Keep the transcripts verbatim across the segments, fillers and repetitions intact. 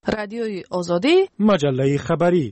رادیوی آزادی، مجله خبری.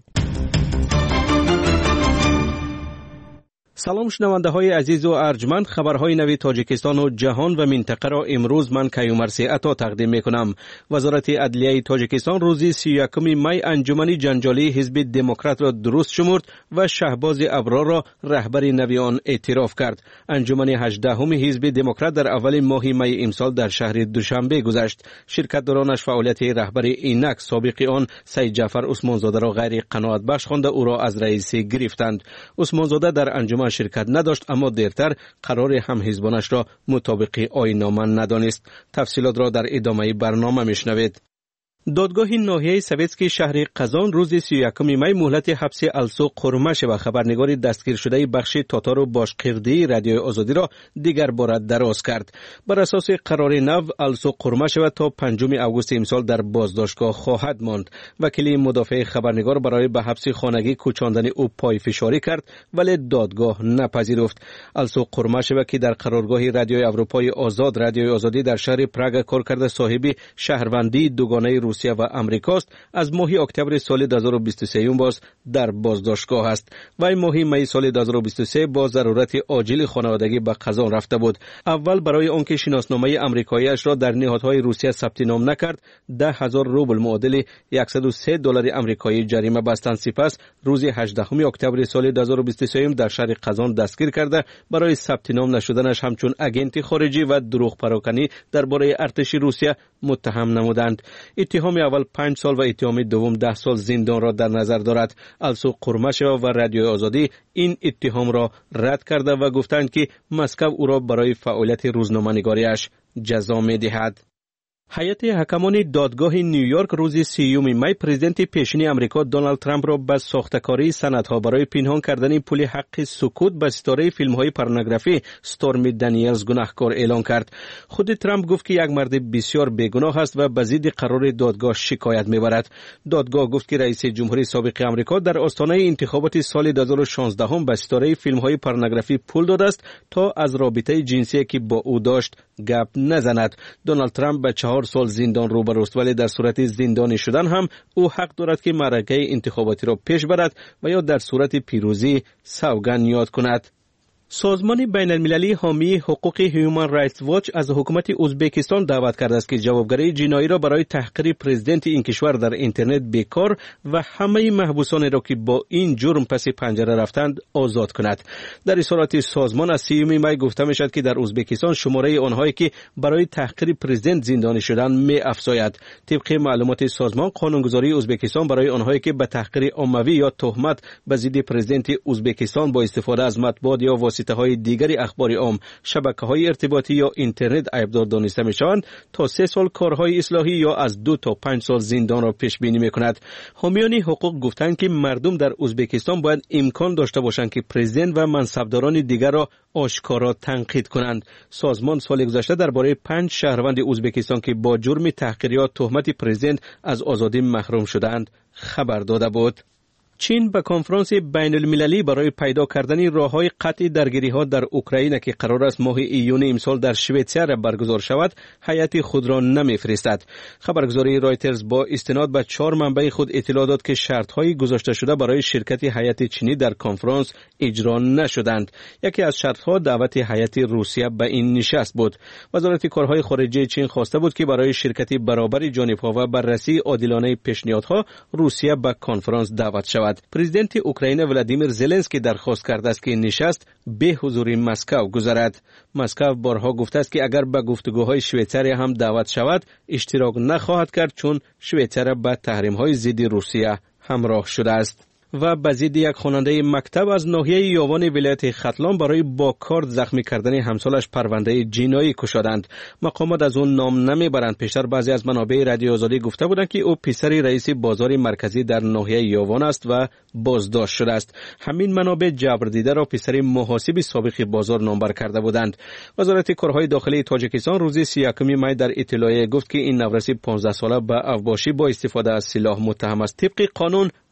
سلام شنونده های عزیز و ارجمند، خبرهای نوی تاجیکستان و جهان و منطقه را امروز من کیومرثی عطا تقدیم می کنم. وزارت عدلیه تاجیکستان روز سی و یکم می انجمن جنجالی حزب دموکرات را درست شمرد و شهباز ابرار را رهبر نوی آن اعتراف کرد. انجمن هجدهم حزب دموکرات در اول ماه می امسال در شهر دوشنبه گذشت. شرکتدارانش فعالیت رهبر اینک سابق آن سید جعفر عثمانزاده را غیر قناعت بخش خوانده او را از رئیسی گرفتند. عثمانزاده در انجمن شرکت نداشت، اما دیرتر قرار هم حزبانش را مطابق آیین‌نامه ندانست. تفصیلات را در ادامه برنامه میشنوید. دادگاه ناحیه سویتسکی شهر قزان روز سی و یکم می مهلت حبس السو قرمش و خبرنگار دستگیر شده بخش تاتار و باشقردی رادیوی آزادی را دیگر بار دراز کرد. بر اساس قرار نو السو قرمش و تا پنجم آگوست امسال در بازداشتگاه خواهد ماند. وکیل مدافع خبرنگار برای به حبس خانگی کوچاندن او پای فشاری کرد ولی دادگاه نپذیرفت. السو قرمش و که در قرارگاه رادیوی اروپای آزاد رادیوی آزادی در شهر پراگ کار کرده صاحب شهروندی دوگانه روسیه و امریکاست، از ماه اکتبر سال دو هزار و بیست و سه باز در بازداشتگاه است. وی ماه می سال دو هزار و بیست و سه با ضرورت عاجل خانوادگی به قزان رفته بود. اول برای آنکه شناسنامه امریکایی‌اش را در نهادهای روسیه ثبت نام نکرد، ده هزار روبل معادل صد و سه دلار آمریکایی جریمه بستند. سپس روز هجدهم اکتبر سال دو هزار و بیست و سه در شهر قزان دستگیر کرده برای ثبت نام نشدنش همچون اگنت خارجی و دروغ پراکنی درباره ارتش روسیه متهم نمودند. اتهام اول پنج سال و اتهام دوم ده سال زندان را در نظر دارد. السو قرمشو و رادیوی آزادی این اتهام را رد کرده و گفتند که مسکو او را برای فعالیت روزنامه‌نگاریش جزا می‌دهد. هیئت حکمان دادگاه نیویورک روز سیوم می پرزیدنت پیشین امریکا دونالد ترامپ را به ساختکاری سندها برای پنهان کردن پول حق سکوت به ستاره فیلم‌های پورنوگرافی استورمی دانیلز گناهکار اعلان کرد. خود ترامپ گفت که یک مرد بسیار بیگناه است و به ضد قرار دادگاه شکایت می‌برد. دادگاه گفت که رئیس جمهوری سابق آمریکا در آستانه انتخابات سال دو هزار و شانزده به ستاره فیلم‌های پورنوگرافی پول داده است تا از رابطه جنسی که با او داشت گپ نزند. دونالد ترامپ به چهار سال زندان روبروست، ولی در صورت زندانی شدن هم او حق دارد که معرکه انتخاباتی را پیش برد و یا در صورت پیروزی سوگند یاد کند. سازمان بین المللی حامی حقوق هیومن رایتس واچ از حکومت ازبکستان دعوت کرده است که جوابگری جنایی را برای تحقیر پرزیدنت این کشور در اینترنت بیکار و همه محبوسانی را که با این جرم پس پنجره رفتند آزاد کند. در اظهارات سازمان از سیوم می گفته می شد که در ازبکستان شماره آنهایی که برای تحقیر پرزیدنت زندانی شدند می افزاید. طبق معلومات سازمان قانونگذاری ازبکستان برای آنهایی که به تحقیر عمومی یا تهمت به ضد پرزیدنت ازبکستان با استفاده از مطبوعات یا واسطه‌های دیگری اخبار عام، شبکه‌های ارتباطی یا اینترنت عیبدار دانسته می‌شوند تا سه سال کارهای اصلاحی یا از دو تا پنج سال زندان را پیش بینی می‌کند. حامیان حقوق گفتند که مردم در ازبکستان باید امکان داشته باشند که پرزیدنت و منصبداران دیگر را آشکارا تنقید کنند. سازمان سال گذشته درباره پنج شهروند ازبکستان که با جرم تحقیر یا تهمت پرزیدنت از آزادی محروم شدند خبر داده بود. چین به کنفرانس بین المللی برای پیدا کردن راه‌های قطع درگیری‌ها در اوکراین که قرار است ماه ایون امسال در شویتزر برگزار شود، هیئت خود را نمی‌فرستد. خبرگزاری رایترز با استناد به چهار منبع خود اطلاع داد که شرط‌های گذاشته شده برای شرکت هیئت چینی در کنفرانس اجرا نشدند. یکی از شرط‌ها دعوت هیئت روسیه به این نشست بود. وزارت کارهای خارجه چین خواسته بود که برای شرکت برابر جانب‌ها و بررسی عادلانه پیشنهادها روسیه به کنفرانس دعوت شود. پرزیدنت اوکراین ولادیمیر زلنسکی درخواست کرده است که نشست به حضور مسکو گذرد. مسکو بارها گفته است که اگر به گفتگوهای شویتزر هم دعوت شود اشتراک نخواهد کرد، چون شویتزر به تحریم‌های ضد روسیه همراه شده است. و به ضد یک خواننده مکتب از ناحیه یاوان ولایت ختلان برای با کارد زخمی کردن همسالش پرونده جنایی گشادند. مقامات از اون نام نمیبرند. پیشتر بعضی از منابع رادیو آزادی گفته بودند که او پسر رئیس بازار مرکزی در ناحیه یاوان است و بازداشت شده است. همین منابع جبر دیده را پسر محاسب سابق بازار نامبر کرده بودند. وزارت کارهای داخلی تاجیکستان روز سی و یکم می در اطلاعیه گفت که این نورسی پانزده ساله به اوباشی با استفاده از سلاح متهم است. طبق قانون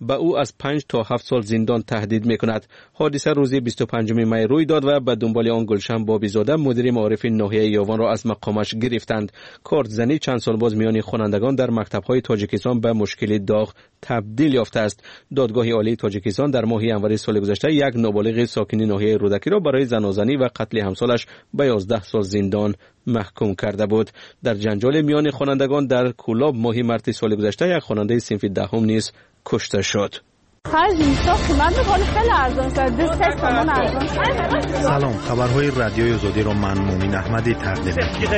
به او از پنج تا هفت سال زندان تهدید میکند. حادثه روز بیست و پنجم می روی داد و به دنبال آن گلشن بابیزاده مدیر معارف ناحیه یاوان را از مقامش گرفتند. کارت زنی چند سال باز میان خوانندگان در مکتب‌های تاجیکستان به مشکل داغ تبدیل یافته است. دادگاه عالی تاجیکستان در ماه انور سال گذشته یک نابالغ ساکن ناحیه رودکی را برای زنازنی و قتل همسالش به یازده سال زندان محکوم کرده بود. در جنجال میان خوانندگان در کولاب ماه مارس سال گذشته یک خواننده صنف دهم نیز کشته شد. سلام، خبرهای رادیوی آزادی را من مومن احمدی تقدیم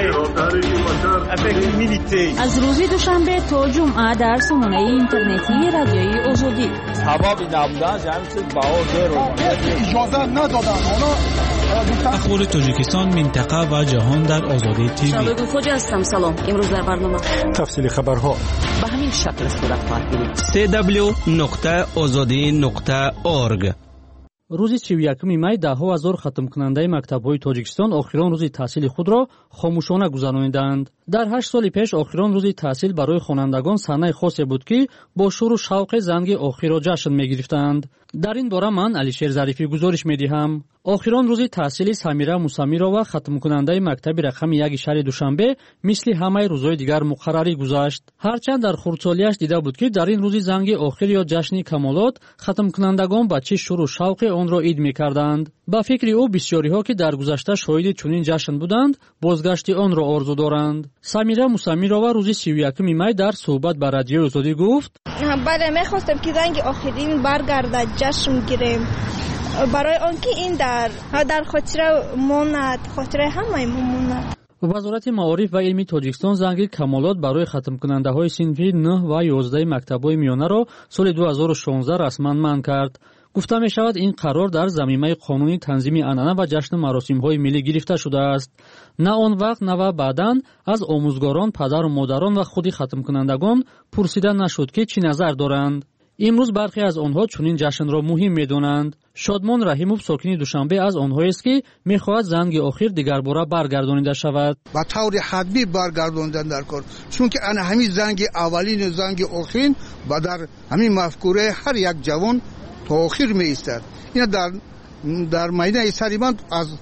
می‌کنم. از روز دوشنبه تا جمعه در سامانه اینترنتی رادیوی آزادی. اجازه ندادن. اخبار تاجیکستان، منطقه و جهان در آزادی تیوی. شباب خوش هستم. سلام. امروز در برنامه تفصیل خبرها به همین شکل صورت خواهد گرفت. سی دبلیو نقطه آزادی نقطه اورگ. روز سی و یکم می دهها هزار ختم کننده مکتب‌های تاجیکستان آخرین روز تحصیل خود را خاموشانه گذراندند. در هشت سال پیش آخرین روز تحصیل برای خوانندگان صحنه خاصی بود که با شور و شوق زنگ آخر را جشن می‌گرفتند. در این باره من علیشیر ظریفی گزارش می‌دهم. آخرین روز تحصیل سمیرا موسمیرова ختم کننده مکتب رقم یک شهر دوشنبه مثل همه روزهای دیگر مقرری گذشت. هرچند در خردسالیش دیده بود که در این روز زنگ آخر یا جشن کمالات ختم کنندگان با چه شور و شوق آن را عید می‌کردند. با فکر او بسیاری‌ها که در گذشته شاهد چنین جشن بودند بازگشت آن را آرزو دارند. سمیرا موسمیرова روز سی و یکم می در صحبت با رادیو آزادی گفت: بله، می‌خواستم که زنگ آخرین برگردد، جشن گیریم، برای آنکه این در در خاطر ماند، خاطر همه ماند. وزارت معارف و علم تاجیکستان زنگ کمالات برای ختم کننده های صنفی نه و یازده مکتب‌های میانه را سال دو هزار و شانزده رسما منع کرد. گفته می شود این قرار در زمینه قانونی تنظیم عنعنه و جشن مراسم‌های ملی گرفته شده است. نه آن وقت نه و بعداً از آموزگاران، پدر و مادران و خود ختم کنندگان پرسیده نشد که چی نظر دارند. امروز برخی از آنها چنین جشن را مهم می‌دانند. شادمان رحیموف ساکن دوشنبه از آنهایی است که می‌خواهد زنگ آخر دیگر باره برگردانیده شود. با طور حتمی برگرداندن در کار، چون که آن همین زنگ اولین و زنگ آخرین و در همین مفکوره هر یک جوان تا آخر می‌ایستد. این در در میدان سریمان از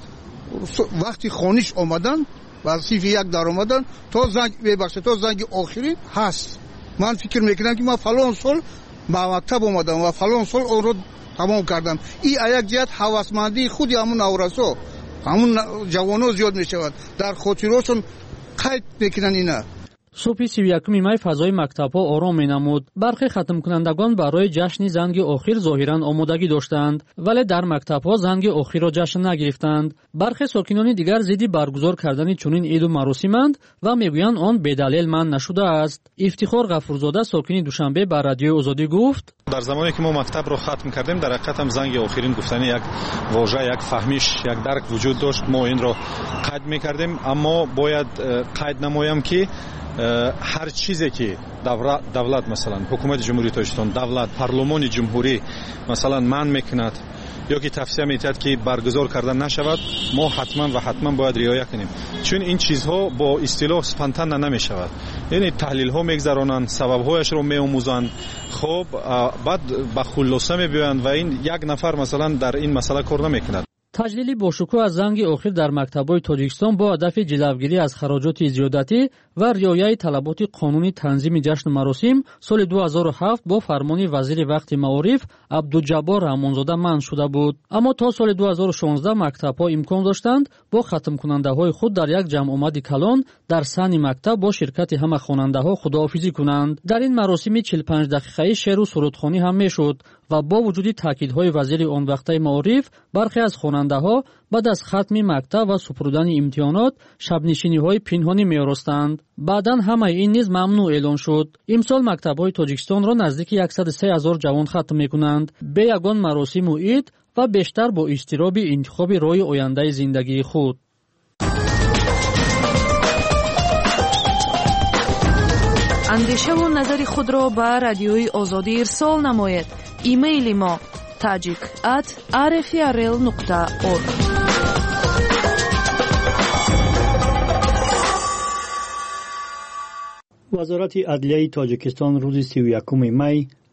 وقتی خانش آمدن و از صف یک در آمدن تا زنگ ببخشید تا زنگ آخرین هست. من فکر می‌کنم که ما فلان سال با مکتب اومدم و فلان سال اون رو تمام کردم. این یک جهت هوسمندی خود همون نورسو همون جوانو زیاد میشود، در خاطرشون قید میکنن. اینا صبح سی و یکم می فضای مکتب‌ها آرام می‌نمود. برخی ختم کنندگان برای جشن زنگ آخر ظاهراً آمادگی داشتند، ولی در مکتب‌ها زنگ آخر را جشن نگرفتند. برخی ساکنان دیگر ضد برگزار کردن چنین عید و مراسمند و میگویند آن بدلیل منع نشده است. افتخار غفورزاده ساکن دوشنبه با رادیو آزادی گفت: در زمانی که ما مکتب رو ختم کردیم در حقیقت هم زنگ آخرین گفتن یک واژه، یک فهمیش، یک درک وجود داشت. ما این رو قید می‌کردیم، اما باید قید نمایم که هر چیزی که دولت مثلا حکومت جمهوری تاجیکستان، دولت، پارلمان جمهوری مثلا من میکند یا که توصیه میکرد که برگزار کردن نشود، ما حتما و حتما باید رعایت کنیم، چون این چیزها با اصطلاح سپانتن نمیشود. یعنی تحلیل ها میگذرانند، سبب هایش رو میآموزند، خب بعد به خلاصه میبیند و این یک نفر مثلا در این مسئله کار نمیکند. تجلیل باشکوه از زنگ آخر در مکتب‌های تاجیکستان با هدف جلوگیری از خراجات زیادتی و رعایت طلبات قانونی تنظیم جشن مراسم سال دو هزار و هفت با فرمان وزیر وقت معارف عبدالجبار رحمانزاده منع شده بود. اما تا سال دو هزار و شانزده مکتب‌ها امکان داشتند با ختم کننده‌های خود در یک جمع آمد کلان در صحن مکتب با شرکت همه خواننده‌ها خداحافظی کنند. در این مراسم چهل و پنج دقیقه‌ای شعر و سرودخوانی هم میشد و با وجود تاکیدهای وزیر آن وقته معارف برخی از خواننده‌ها بعد از ختم مکتب و سپردن امتحانات شب‌نشینی‌های پنهانی می‌آراستند. بعداً همه این نیز ممنوع اعلان شد. امسال مکتب‌های تاجیکستان را نزدیک صد و سه هزار جوان ختم می‌کنند به یگان مراسم و عید و بیشتر با اضطراب انتخاب راه آینده زندگی خود. اندیشه و نظر خود را به رادیوی آزادی ارسال نمایید. ایمیل ما tajik at r f r l نقطه org. وزارت عدلیه تاجیکستان روز سی و یکم می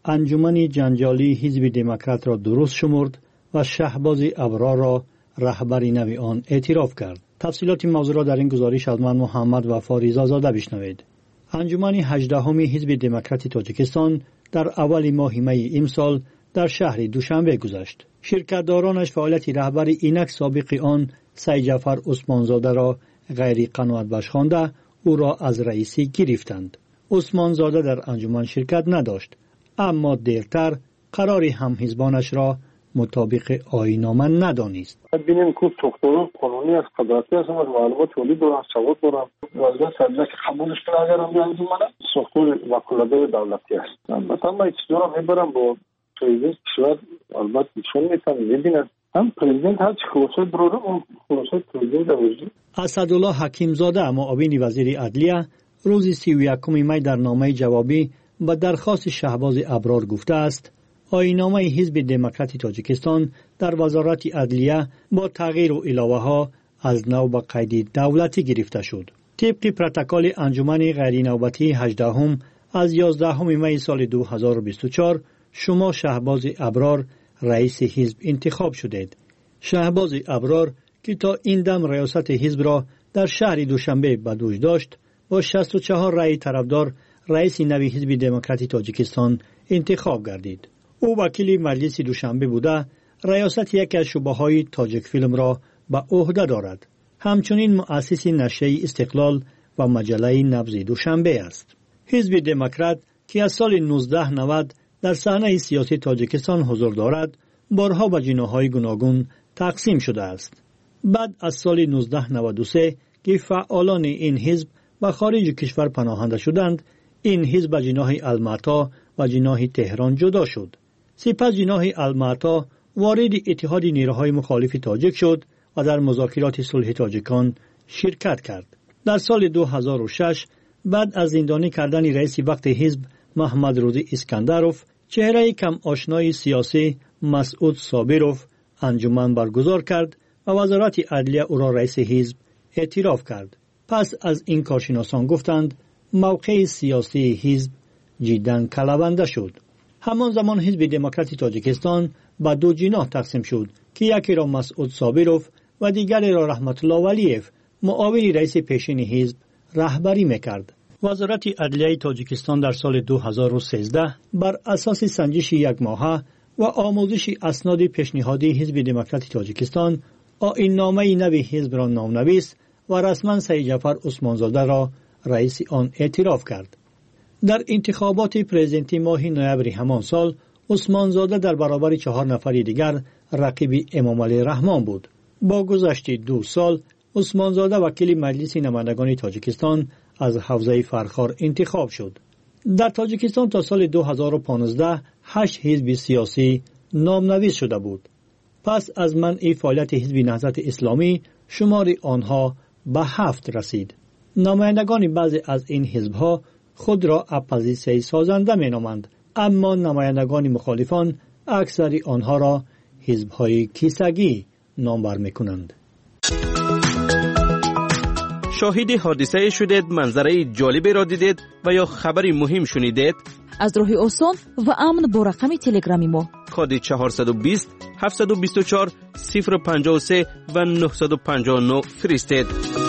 انجمن جنجالی حزب دموکرات را درست شمرد و شهباز ابرار را رهبری نوی آن اعتراف کرد. تفصیلات موضوع را در این گزارش از من محمد وفا رضا زاده بشنوید. انجمن هجدهمی حزب دموکرات تاجیکستان در اول ماه می امسال در شهر دوشنبه گذشت. شرکتدارانش فعالیت رهبر اینک سابق آن سید جعفر عثمانزاده را غیر قناعت بخش خوانده او را از رئیسی گرفتند. عثمانزاده در انجمن شرکت نداشت، اما دیرتر قرار همحزبانش را مطابق آیین‌نامه ندانست. ببینیم که دکتران قانونی از قدرتی هستند، معلومات تولید دارند، سواد دارند. وضع سرجه که قبولش کنه اگر هم انجمن ساختار وکالت‌های دولتی است. مثلا من چیزا رو میبرم با پرزیدنت کشور، البته ایشون میتونن ببینن هم پرزیدنت هر چی خلاصه براره اون خلاصه پرزیدنت وجود. اسدالله حکیم زاده معاون وزیر عدلیه روز سی و یکم می در نامه جوابی به درخواست شهباز ابرار گفته است آیین‌نامه حزب دموکرات تاجیکستان در وزارت عدلیه با تغییر و علاوه ها از نو به قید دولتی گرفته شد. طبق پروتکل انجمن غیر نوبتی هجدهم از یازدهم می سال دو هزار و بیست و چهار شما شهباز ابرار رئیس حزب انتخاب شدید. شهباز ابرار که تا این دم ریاست حزب را در شهر دوشنبه به دوش داشت با شصت و چهار رأی طرفدار رئیس نوی حزب دموکرات تاجیکستان انتخاب گردید. او وکیل مجلس دوشنبه بوده ریاست یکی از شعبه‌های تاجیک فیلم را به عهده دارد. همچنین مؤسس نشریه استقلال و مجله نبض دوشنبه است. حزب دموکرات که از سال نوزده نود در صحنه سیاسی تاجیکستان حضور دارد، بارها به جناح‌های گوناگون تقسیم شده است. بعد از سال نوزده نود و سه که فعالان این حزب به خارج کشور پناهنده شدند، این حزب به جناح المعطا و جناح تهران جدا شد. سپس جناح المعطا وارد اتحاد نیروهای مخالف تاجیک شد و در مذاکرات صلح تاجیکان شرکت کرد. در سال دو هزار و شش بعد از زندانی کردن رئیس وقت حزب محمد روزی اسکندروف، چهره کم آشنای سیاسی مسعود صابروف انجمن برگزار کرد و وزارت عدلیه او را رئیس حزب اعتراف کرد. پس از این کارشناسان گفتند موقع سیاسی حزب جداً کلافنده شد. همان زمان حزب دموکرات تاجیکستان به دو جناح تقسیم شد که یکی را مسعود صابروف و دیگری را رحمت الله ولیف معاون رئیس پیشین حزب رهبری میکرد. وزارت عدلیه تاجیکستان در سال دو هزار و سیزده بر اساس سنجش یک ماهه و آموزش اسناد پیشنهادی حزب دموکرات تاجیکستان آیین‌نامه نوی حزب را نام‌نویس و رسما سید جعفر عثمانزاده را رئیس آن اعتراف کرد. در انتخابات پرزیدنتی ماه نوامبر همان سال عثمانزاده در برابر چهار نفر دیگر رقیب امام علی رحمان بود. با گذشت دو سال عثمانزاده وکیل مجلس نمایندگان تاجیکستان از حوزه فرخار انتخاب شد. در تاجیکستان تا سال دو هزار و پانزده هشت حزب سیاسی نام‌نویس شده بود. پس از منع فعالیت حزب نهضت اسلامی شمار آنها به هفت رسید. نمایندگان بعضی از این حزب‌ها خود را اپوزیسیون سازنده می‌نامند، اما نمایندگان مخالفان اکثر آنها را حزب‌های کیسگی نامبر می‌کنند. شاهد حادثه شدید، منظره جالبی را دیدید و یا خبری مهم شنیدید؟ از راه آسان و امن با رقم تلگرامی ما کد چهارصد و بیست هفتصد و بیست و چهار صفر پنجاه و سه و نهصد و پنجاه و نه فرستید.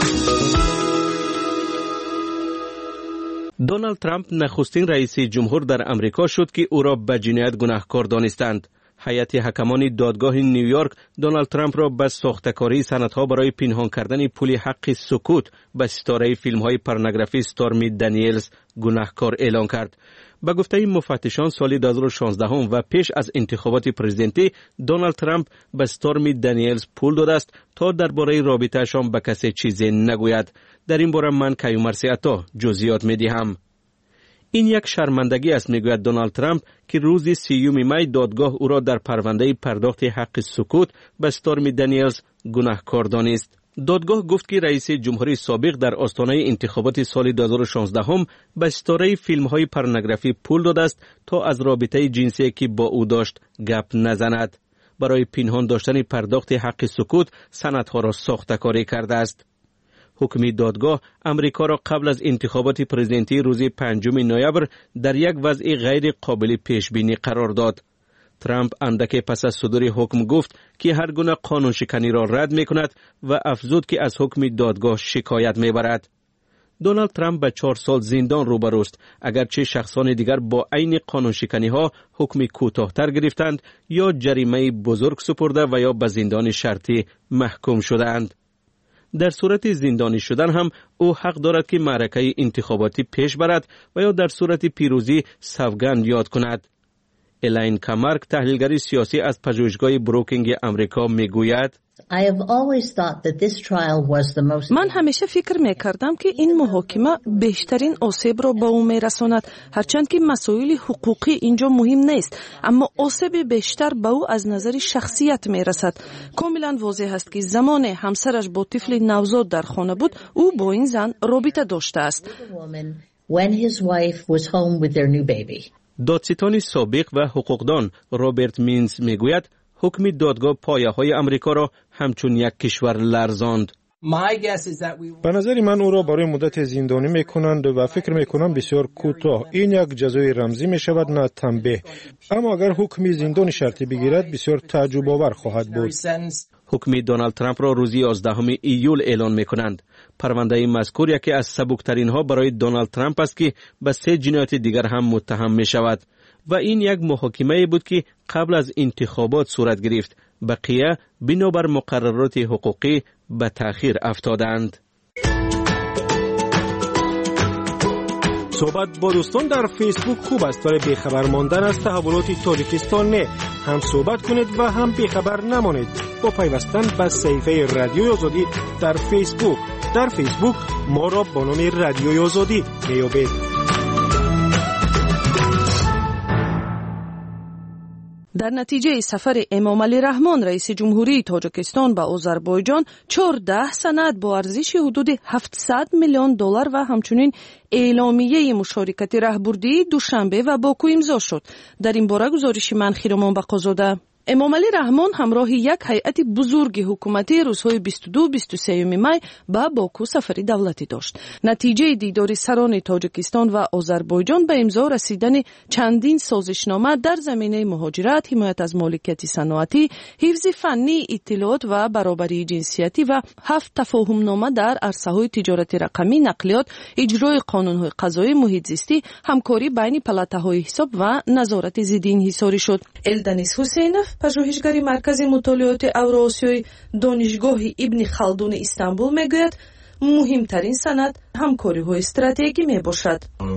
دونالد ترامپ نخستین رئیس جمهور در امریکا شد که او را به جنایت گناهکار دانستند. هیئت حکمان دادگاه نیویورک دونالد ترامپ را به ساختکاری سندها برای پنهان کردن پول حق سکوت به ستاره فیلم‌های پورنوگرافی استورمی دانیلز گناهکار اعلام کرد. به گفته مفتشان سال دو هزار و شانزده و پیش از انتخابات پرزیدنتی دونالد ترامپ به استورمی دانیلز پول داده است تا درباره رابطه‌شان به کسی چیزی نگوید. در این باره من کیومرث عطا جزئیات می‌دهم. این یک شرمندگی است میگوید دونالد ترامپ که روز سیوم می دادگاه او را در پرونده پرداخت حق سکوت به استورمی دانیلز گناهکار دانست. دادگاه گفت که رئیس جمهوری سابق در آستانه انتخابات سال دو هزار و شانزده هم به ستاره فیلم های پورنوگرافی پول داده است تا از رابطه جنسی که با او داشت گپ نزند. برای پنهان داشتن پرداخت حق سکوت سندها را ساخته‌کاری کرده است. حکم دادگاه امریکا را قبل از انتخابات پرزیدنتی روز پنجم نوامبر در یک وضع غیر قابل پیش بینی قرار داد. ترامپ اندکی پس از صدور حکم گفت که هر گونه قانون شکنی را رد می کند و افزود که از حکم دادگاه شکایت می برد. دونالد ترامپ به چهار سال زندان روبروست اگرچه شخصان دیگر با عین قانون شکنی ها حکم کوتاه‌تر گرفتند یا جریمه بزرگ سپرده و یا به زندان شرطی محکوم شدند. در صورت زندانی شدن هم او حق دارد که معرکه انتخاباتی پیش برد و یا در صورت پیروزی سوگند یاد کند. الین کامارک تحلیلگر سیاسی از پژوهشگاه بروکینگ امریکا میگوید من همیشه فکر میکردم که این محاکمه بیشترین آسیب را به او میرساند، هرچند که مسائل حقوقی اینجا مهم نیست، اما آسیب بیشتر به او از نظر شخصیت میرسد. کاملا واضح است که زمان همسرش با طفل نوزاد در خانه بود او با این زن رابطه داشته است. دادستان سابق و حقوقدان رابرت مینز میگوید حکم دادگاه پایه‌های امریکا را همچون یک کشور لرزاند. به نظر من او را برای مدت زندانی میکنند و فکر میکنم بسیار کوتاه. این یک جزای رمزی میشود نه تنبیه. اما اگر حکم زندان شرطی بگیرد بسیار تعجب آور خواهد بود. حکم دونالد ترامپ را روز یازدهم ایول اعلان میکنند. پرونده مذکور یکی از سبکترین ها برای دونالد ترامپ است که به سه جنایت دیگر هم متهم می شود و این یک محاکمه بود که قبل از انتخابات صورت گرفت. بقیه بنابر مقررات حقوقی به تأخیر افتادند. صحبت با دوستان در فیسبوک خوب است ولی بیخبر ماندن از تحولات تاجیکستان نه. هم صحبت کنید و هم بیخبر نمانید با پیوستن به صفحه رادیوی آزادی در فیسبوک. در فیسبوک ما را با نام رادیوی آزادی میابید. در نتیجه سفر امام علی رحمان رئیس جمهوری تاجیکستان به آذربایجان چهارده سند با ارزش حدود هفتصد میلیون دلار و همچنین اعلامیه مشارکت رهبردی دوشنبه و باکو امضا شد. در این باره گزارش منخیرمان بقازاده. امام علی رحمان همراه یک هیئت بزرگ حکومتی روزهای بیست و دو بیست و سه می به باکو سفر دولتی داشت. نتیجه دیدار سران تاجیکستان و آذربایجان به امضا رسیدن چندین سازشنامه در زمینه مهاجرت، حمایت از مالکیت صنعتی، حفظ فنی اطلاعات و برابری جنسیتی و هفت تفاهمنامه در عرصه‌های تجارت رقمی، نقلیات، اجرای قانون‌های قضایی، محیط زیستی، همکاری بین پلاته‌های حساب و نظارت ضد انحصاری شد. الدنیس حسینов پژوهشگر مرکز مطالعات اوراسیایی دانشگاه ابن خلدون استانبول میگوید مهمترین سند همکاری‌های استراتژیکی میباشد.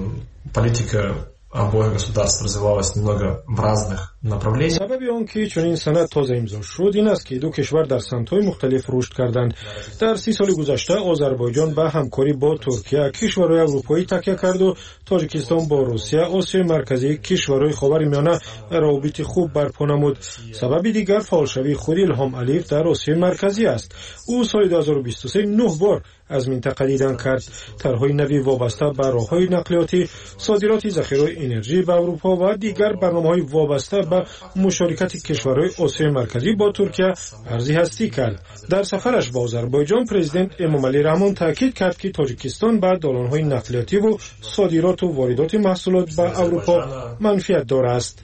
Политика обоих государств развивалась немного в разных направлениях. سبب آن که چنین سند تازه امضا شد این است که دو کشور در سمت‌های مختلف رشد کردند. در سی سال گذشته آذربایجان به همکاری با ترکیه، کشورهای اروپایی تکیه کرد و تاجیکستان با روسیه، آسیای مرکزی، کشورهای خاورمیانه روابط خوب برپا نمود. سبب دیگر فعالشوی خود الهام علیف در آسیای مرکزی است. او سال دو هزار و بیست و سه نه بار از منطقه دیدن کرد. طرح‌های نوی وابسته به راه‌های نقلیاتی، صادرات ذخیره انرژی به اروپا و دیگر برنامه‌های وابسته به مشارکت کشورهای آسیای مرکزی با ترکیه ارزی هستی کرد. در سفرش به آذربایجان پرزیدنت امام علی رحمان تاکید کرد که تاجیکستان به دالان‌های نقلیاتی و صادرات و واردات محصولات به اروپا منفعت دارد است.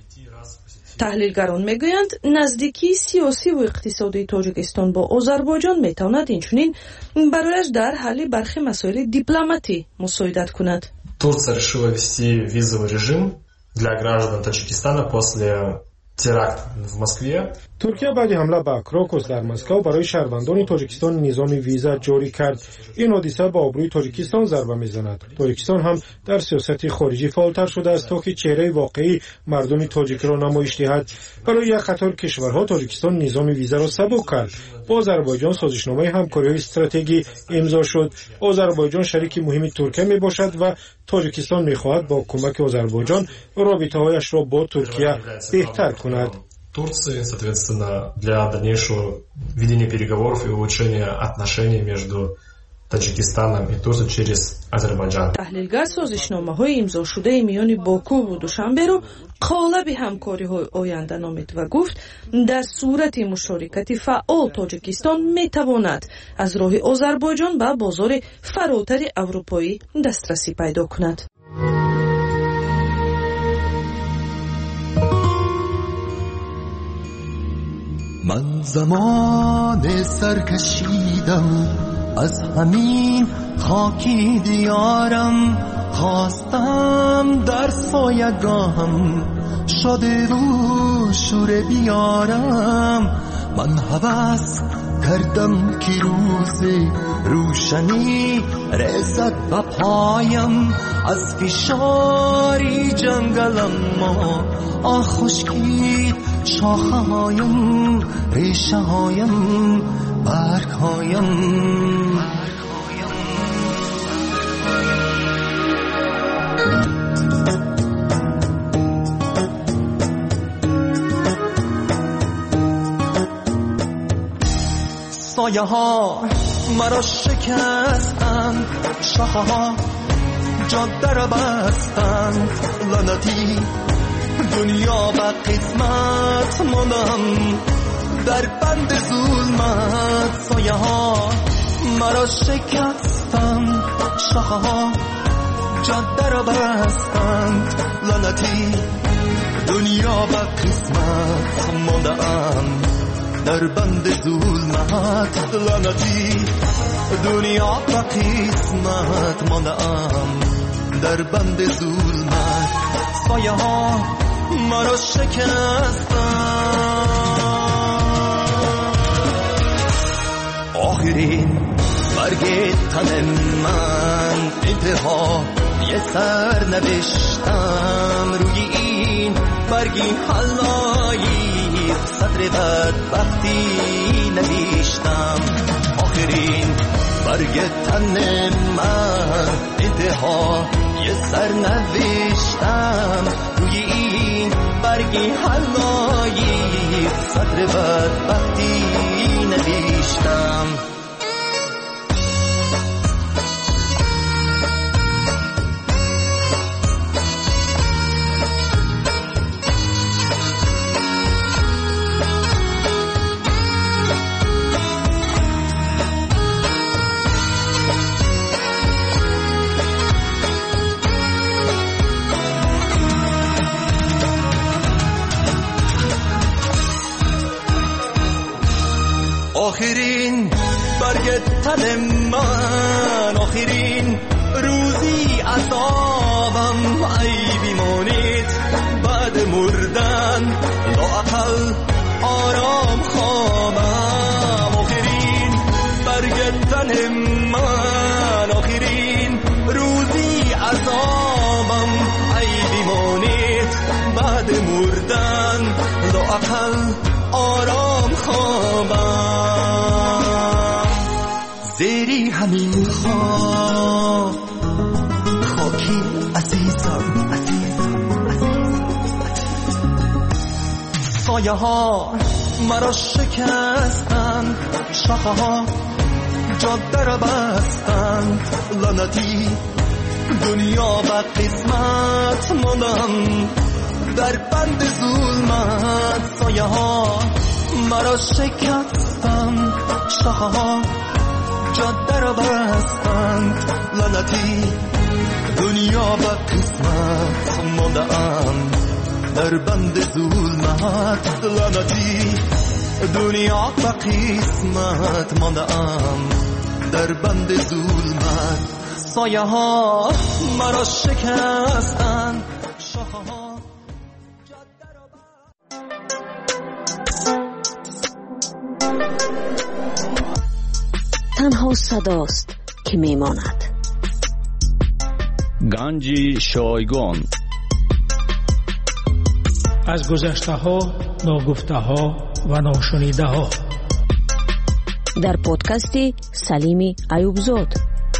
تحلیلگران میگویند نزدیکی سیاسی و اقتصادی تاجیکستان با آذربایجان میتواند اینچنین برایش در حل برخی مسائل دیپلماتی مساعدت کند. Турция решила ввести визовый режим для граждан Таджикистана после теракта в Москве. ترکیه بعد حمله به کراکوس در مسکو برای شهروندان تاجیکستان نظام ویزا جاری کرد. این حادثه به آبروی تاجیکستان ضربه میزند. تاجیکستان هم در سیاست خارجی فعالتر شده است تا که چهره واقعی مردم تاجیک را نمایش دهد. برای یک قطار کشورها تاجیکستان نظام ویزا را سبک کرد. با آذربایجان سازشنامه همکاری استراتژیکی امضا شد. آذربایجان شریک مهم ترکیه می باشد و تاجیکستان می خواهد با کمک آذربایجان رابطه‌هایش را با ترکیه بهتر کند. Турции, соответственно, для дальнейшего ведения переговоров и улучшения отношений между Таджикистаном и тоже через Азербайджан. таҳлилгар созишномаҳои имзошудаи миёни Боку ва Душанберо қолаби ҳамкориҳои оянда номид ва гуфт дар сурати мушорикати фаъол Тоҷикистон метавонад аз роҳи Озарбойҷон ба бозори фаротари аврупоӣ дастрасӣ пайдо кунад. من زمان سرکشیدم از همین خاکی دیارم خواستم در سایگاهم شده رو شوره بیارم من هوس کردم که روز روشنی رسد به پایم از فشاری جنگلم ما آه خشکید شاخه هایم ریشه هایم برگ هایم سایه ها مرا شکستند شاخه ها جاده را بستند لعنتی دنیا و قسمت ماندم در بند ظلمت سایه ها مرا شکستند شاخه ها جاده را بستند لعنتی دنیا و قسمت ماندم در بند ظلمت لعنتی دنیا و قسمت ماندم در بند ظلمت سایه ها مرا شکستند آخرین برگ تن من انتها یه سر نوشتم روی این برگی حلایی صدر بدبختی نوشتم آخرین برگ تن من انتها یه سر نوشتم روی این برگی حلایی صدر بدبختی نوشتم آخرین برگ تن من آخرین روزی عذابم ای بیمانید بعد مردن لااقل آرام خوابم آخرین برگ تن من آخرین روزی عذابم ای بیمانید بعد مردن لااقل آرام خوابم زیری همین خواب خاکی عزیزم عزیزم سایه ها مرا شکستند شاخه ها جاده را بستند لعنتی دنیا و قسمت ماندم در بند ظلمت سایه ها مرا شکستند شاخه ها جاده را بستند لعنتی دنیا و قسمت ماندم در بند ظلمت لعنتی دنیا و قسمت ماندم در بند ظلمت سایه ها مرا شکستند شاخه ها تنها صداست که میماند. گنج شایگان از گذشته ها، ناگفته ها و ناشنیده ها در پادکست سلیم ایوبزاد.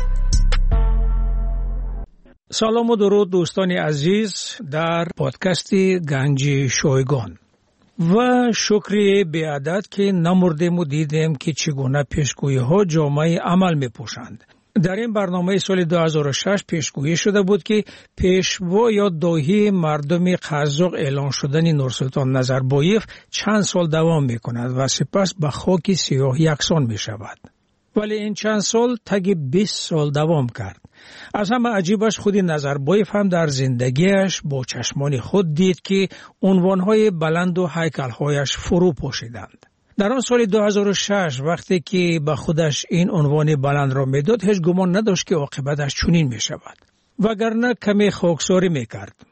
سلام و درود دوستان عزیز در پادکست گنج شایگان و شکر بی‌عدد که نمردیم و دیدیم که چگونه پیشگویی ها جامعه عمل می پوشند. در این برنامه سال دو هزار و شش پیشگویی شده بود که پیشوا یا داهی مردم قزاق اعلان شدن نورسلطان نظربایف چند سال دوام می کند و سپس به خاک سیاه یکسان می شود. ولی این چند سال تگ بیست سال دوام کرد. از همه عجیبش خود نظربایف هم در زندگیش با چشمان خود دید که عنوانهای بلند و هیکلهایش فرو پاشیدند. در آن سال دو هزار و شش وقتی که به خودش این عنوان بلند را میداد هیچ گمان نداشت که عاقبتش چنین می شود. وگرنه کمی خاکساری می کرد.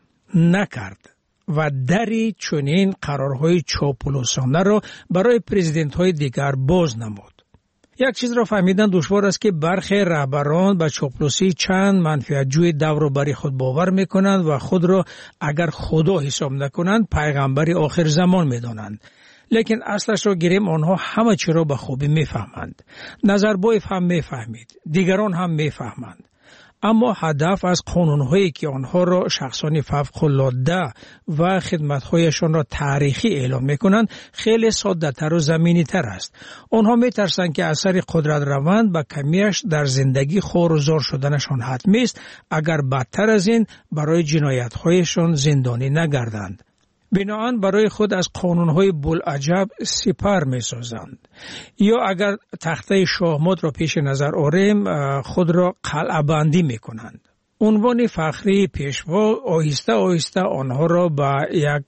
نکرد. و دری چنین قرارهای چاپلوسانه را برای پرزیدنت های دیگر باز نمود. یک چیز را فهمیدن دشوار است که برخی رهبران به چاپلوسی چند منفعت‌جوی دور بر خود باور می‌کنند و خود را اگر خدا حساب نکنند پیغمبر آخر زمان می‌دانند. لیکن اصلش را گیریم آنها همه چی را به خوبی می‌فهمند. نظربایف هم می‌فهمید، دیگران هم می‌فهمند. اما هدف از قانون‌هایی که آنها را شخصان فوق‌العاده و خدمت‌هایشان را تاریخی اعلام می‌کنند خیلی ساده‌تر و زمینی‌تر است. آنها می‌ترسند که اثر قدرت روند به کمیش در زندگی خور و زار شدنشان حتمی است اگر بدتر از این برای جنایت‌هایشان زندانی نگردند. بنابراین برای خود از قانون‌های بوالعجب سپر می‌سازند. یا اگر تخته شاهمات را پیش نظر آوریم خود را قلعه بندی می‌کنند. عنوان فخری پیشوا آهسته آهسته آنها را به یک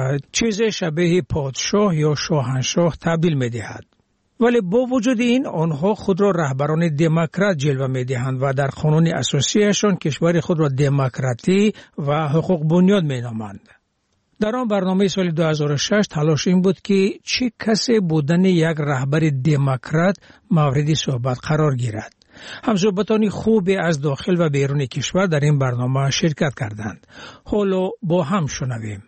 چیز شبیه پادشاه یا شاهنشاه تبدیل می‌دهد. ولی با وجود این آنها خود را رهبران دموکرات جلوه می‌دهند و در قانون اساسیشان کشور خود را دموکراتی و حقوق بنیاد می‌نامند. در آن برنامه سال دو هزار و شش تلاش این بود که چه کسی بودن یک رهبر دموکرات مورد صحبت قرار گیرد. همصحبتان خوبی از داخل و بیرون کشور در این برنامه شرکت کردند. حالا با هم شنویم.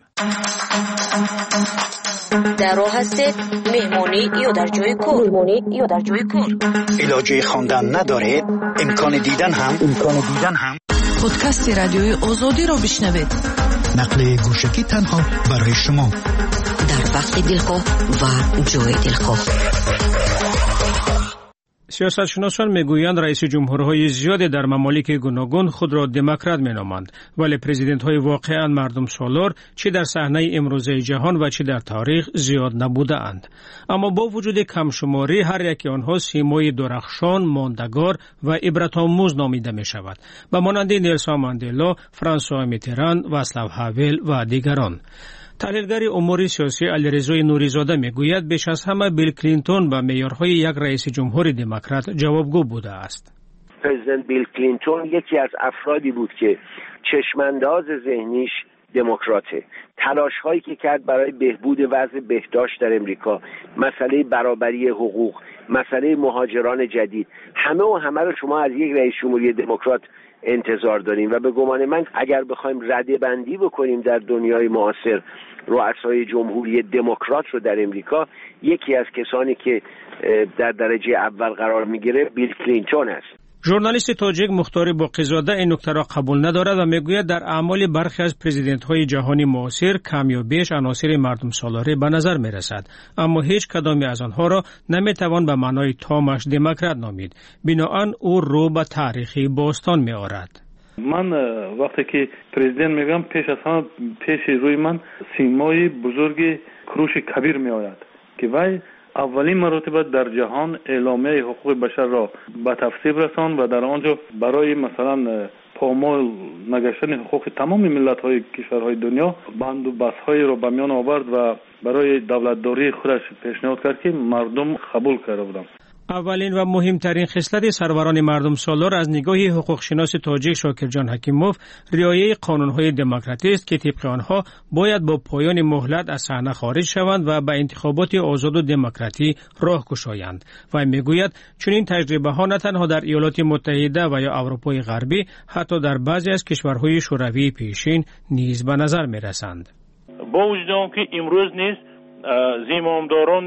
در راه هستید مهمانی یا در جای کار مهمانی یا در جای کار علاجه خواندن ندارید امکان دیدن هم امکان دیدن هم پادکست رادیوی آزادی را بشنوید. نقل گوشکی تنها برای شما در وقت دلخواه و جای دلخواه. سیاستشناسان میگویند رئیس جمهورهای زیادی در ممالک گوناگون خود را دموکرات مینامند، ولی پرزیدنت‌های واقعاً مردم سالار چه در صحنه امروزه جهان و چه در تاریخ زیاد نبوده‌اند. اما با وجود کمشماری هر یک آنها سیمای درخشان، ماندگار و عبرت‌آموز نامیده می‌شود و مانند نلسون ماندلا، فرانسوا میتران، واصلاو هاول و دیگران. تحلیلگر امور سیاسی علیرضا نوری‌زاده میگوید بیش از همه بیل کلینتون به معیارهای یک رئیس جمهور دموکرات جوابگو بوده است. پرزیدنت بیل کلینتون یکی از افرادی بود که چشمانداز ذهنیش دموکراته. تلاش هایی که کرد برای بهبود وضع بهداشت در امریکا، مسئله برابری حقوق، مسئله مهاجران جدید، همه و همه رو شما از یک رئیس جمهوری دموکرات انتظار داریم و به گمان من اگر بخوایم رده بندی بکنیم در دنیای معاصر رؤسای جمهوری دموکرات رو در امریکا، یکی از کسانی که در درجه اول قرار میگیره بیل کلینتون است. ژورنالیست تاجیک مختار باقی‌زاده این نکته را قبول ندارد و میگوید در اعمال برخی از پرزیدنت‌های جهانی معاصر کم یا بیش عناصر مردم سالاری به نظر می‌رسد، اما هیچ کدامی از آنها را نمی‌توان به معنای تامش دموکرات نامید. بنابراین او رو به تاریخی باستان می‌آورد. من وقتی که پرزیدنت میگم پیش از همه پیش روی من سیمای بزرگ کروش کبیر میآید که وای اولین مرتبه در جهان اعلامیه حقوق بشر را به تصویب رساند و در آنجا برای مثلا پامال نگشتن حقوق تمام ملت‌های کشورهای دنیا بند و بس‌های را به میان آورد و برای دولتداری خودش پیشنهاد کرد که مردم قبول کرده بودند. اولین و مهمترین خصلت سروران مردم سالار از نگاه حقوقشناس تاجیک شاکرجان حکیموف رعایت قانون‌های دموکراتی است که طبق آنها باید با پایان مهلت از صحنه خارج شوند و به انتخابات آزاد و دموکراتی راه گشایند. و میگوید چنین تجربه‌ها نه تنها در ایالات متحده و یا اروپای غربی، حتی در بعضی از کشورهای شوروی پیشین نیز به نظر می‌رسند. با وجود آنکه امروز نیز زمامداران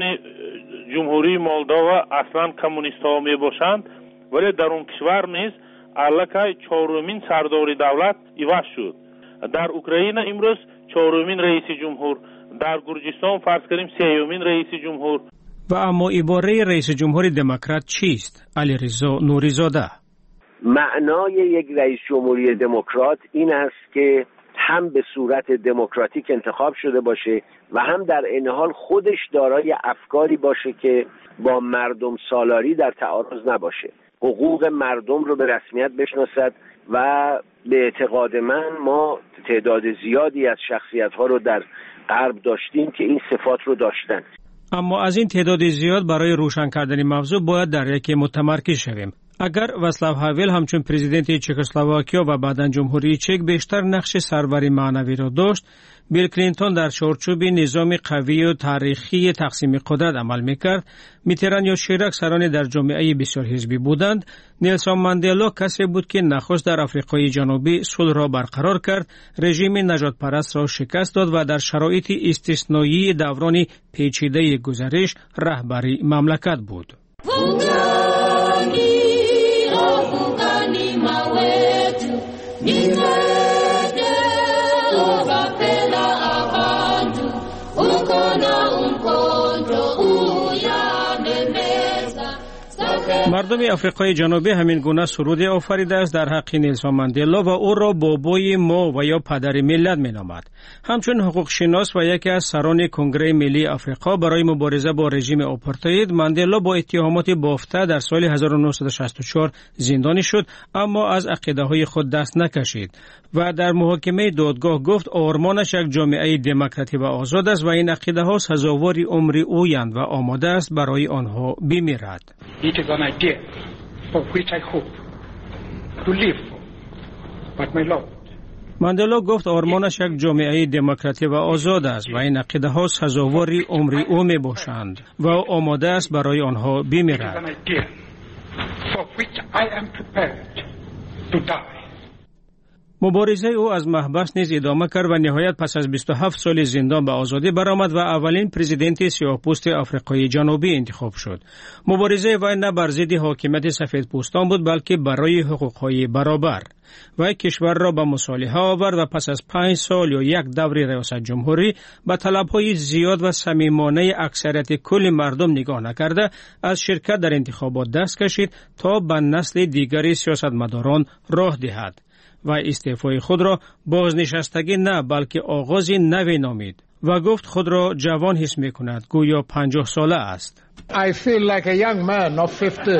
جمهوری مولداوا اصلا کمونیست ها می باشند، ولی در اون کشور نیز الکی چهارمین سردار دولت عوض شد. در اوکراین امروز چهارمین رئیس جمهور، در گرجستان فرض کنیم سیومین رئیس جمهور. و اما عباره رئیس جمهور دموکرات چیست؟ علیرضا نوری‌زاده. معنای یک رئیس جمهوری دموکرات این است که هم به صورت دموکراتیک انتخاب شده باشه و هم در عین حال خودش دارای افکاری باشه که با مردم سالاری در تعارض نباشه، حقوق مردم رو به رسمیت بشناسد و به اعتقاد من ما تعداد زیادی از شخصیت‌ها رو در غرب داشتیم که این صفات رو داشتن. اما از این تعداد زیاد برای روشن کردن موضوع باید در یکی متمرکز شویم. اگر واصلاو هاول همچون پرزیدنت چکسلواکیا و بعداً جمهوری چک بیشتر نقش سروری معنوی را داشت، بیل کلینتون در چارچوب نظام قوی و تاریخی تقسیم قدرت عمل میکرد، میتران یا شیراک سران در جامعه بسیار حزبی بودند، نیلسون ماندلا کسی بود که نخست در آفریقای جنوبی صلح را برقرار کرد، رژیم نجات پرست را شکست داد و در شرایط استثنایی دوران پیچیده گذشته رهبری مملکت بود. مردم آفریقای جنوبی همین گونه سرود آفریده است در حق نیلسون ماندلا و او را بابای ما و یا پدر ملت مینامد. همچون حقوق شناس و یکی از سران کنگره ملی آفریقا برای مبارزه با رژیم آپارتاید، ماندلا با اتهامات بافته در سال هزار و نهصد و شصت و چهار زندانی شد، اما از عقیده‌های خود دست نکشید و در محاکمه دادگاه گفت آرمانش یک جامعه دموکراتی و آزاد است و این عقیده‌ها سزاوار عمر اویند و آماده است برای آنها بمیرد. It is an idea for which I hope to live for, but my Lord. ماندلا گفت آرمانش یک جامعه دموکراتی و آزاد است و این عقیده ها سزاوار عمر او می باشند و آماده است برای آنها بمیرد. It is an idea for which I am prepared to die. مبارزه او از محبس نیز ادامه کرد و نهایت پس از بیست و هفت سال زندان به آزادی برآمد و اولین پرزیدنت سیاه‌پوست آفریقای جنوبی انتخاب شد. مبارزه وی نه بر ضد حاکمیت سفیدپوستان بود بلکه برای حقوق‌های برابر. وی کشور را به مصالحه آورد و پس از پنج سال یا یک دور ریاست جمهوری به طلب‌های زیاد و صمیمانه اکثریت کل مردم نگاه نکرده از شرکت در انتخابات دست کشید تا به نسل دیگری سیاستمداران راه دهد و استعفای خود را بازنشستگی نه بلکه آغاز نوی نامید و گفت خود را جوان حس می کند، گویا پنجاه ساله است. I feel like a young man of fifty.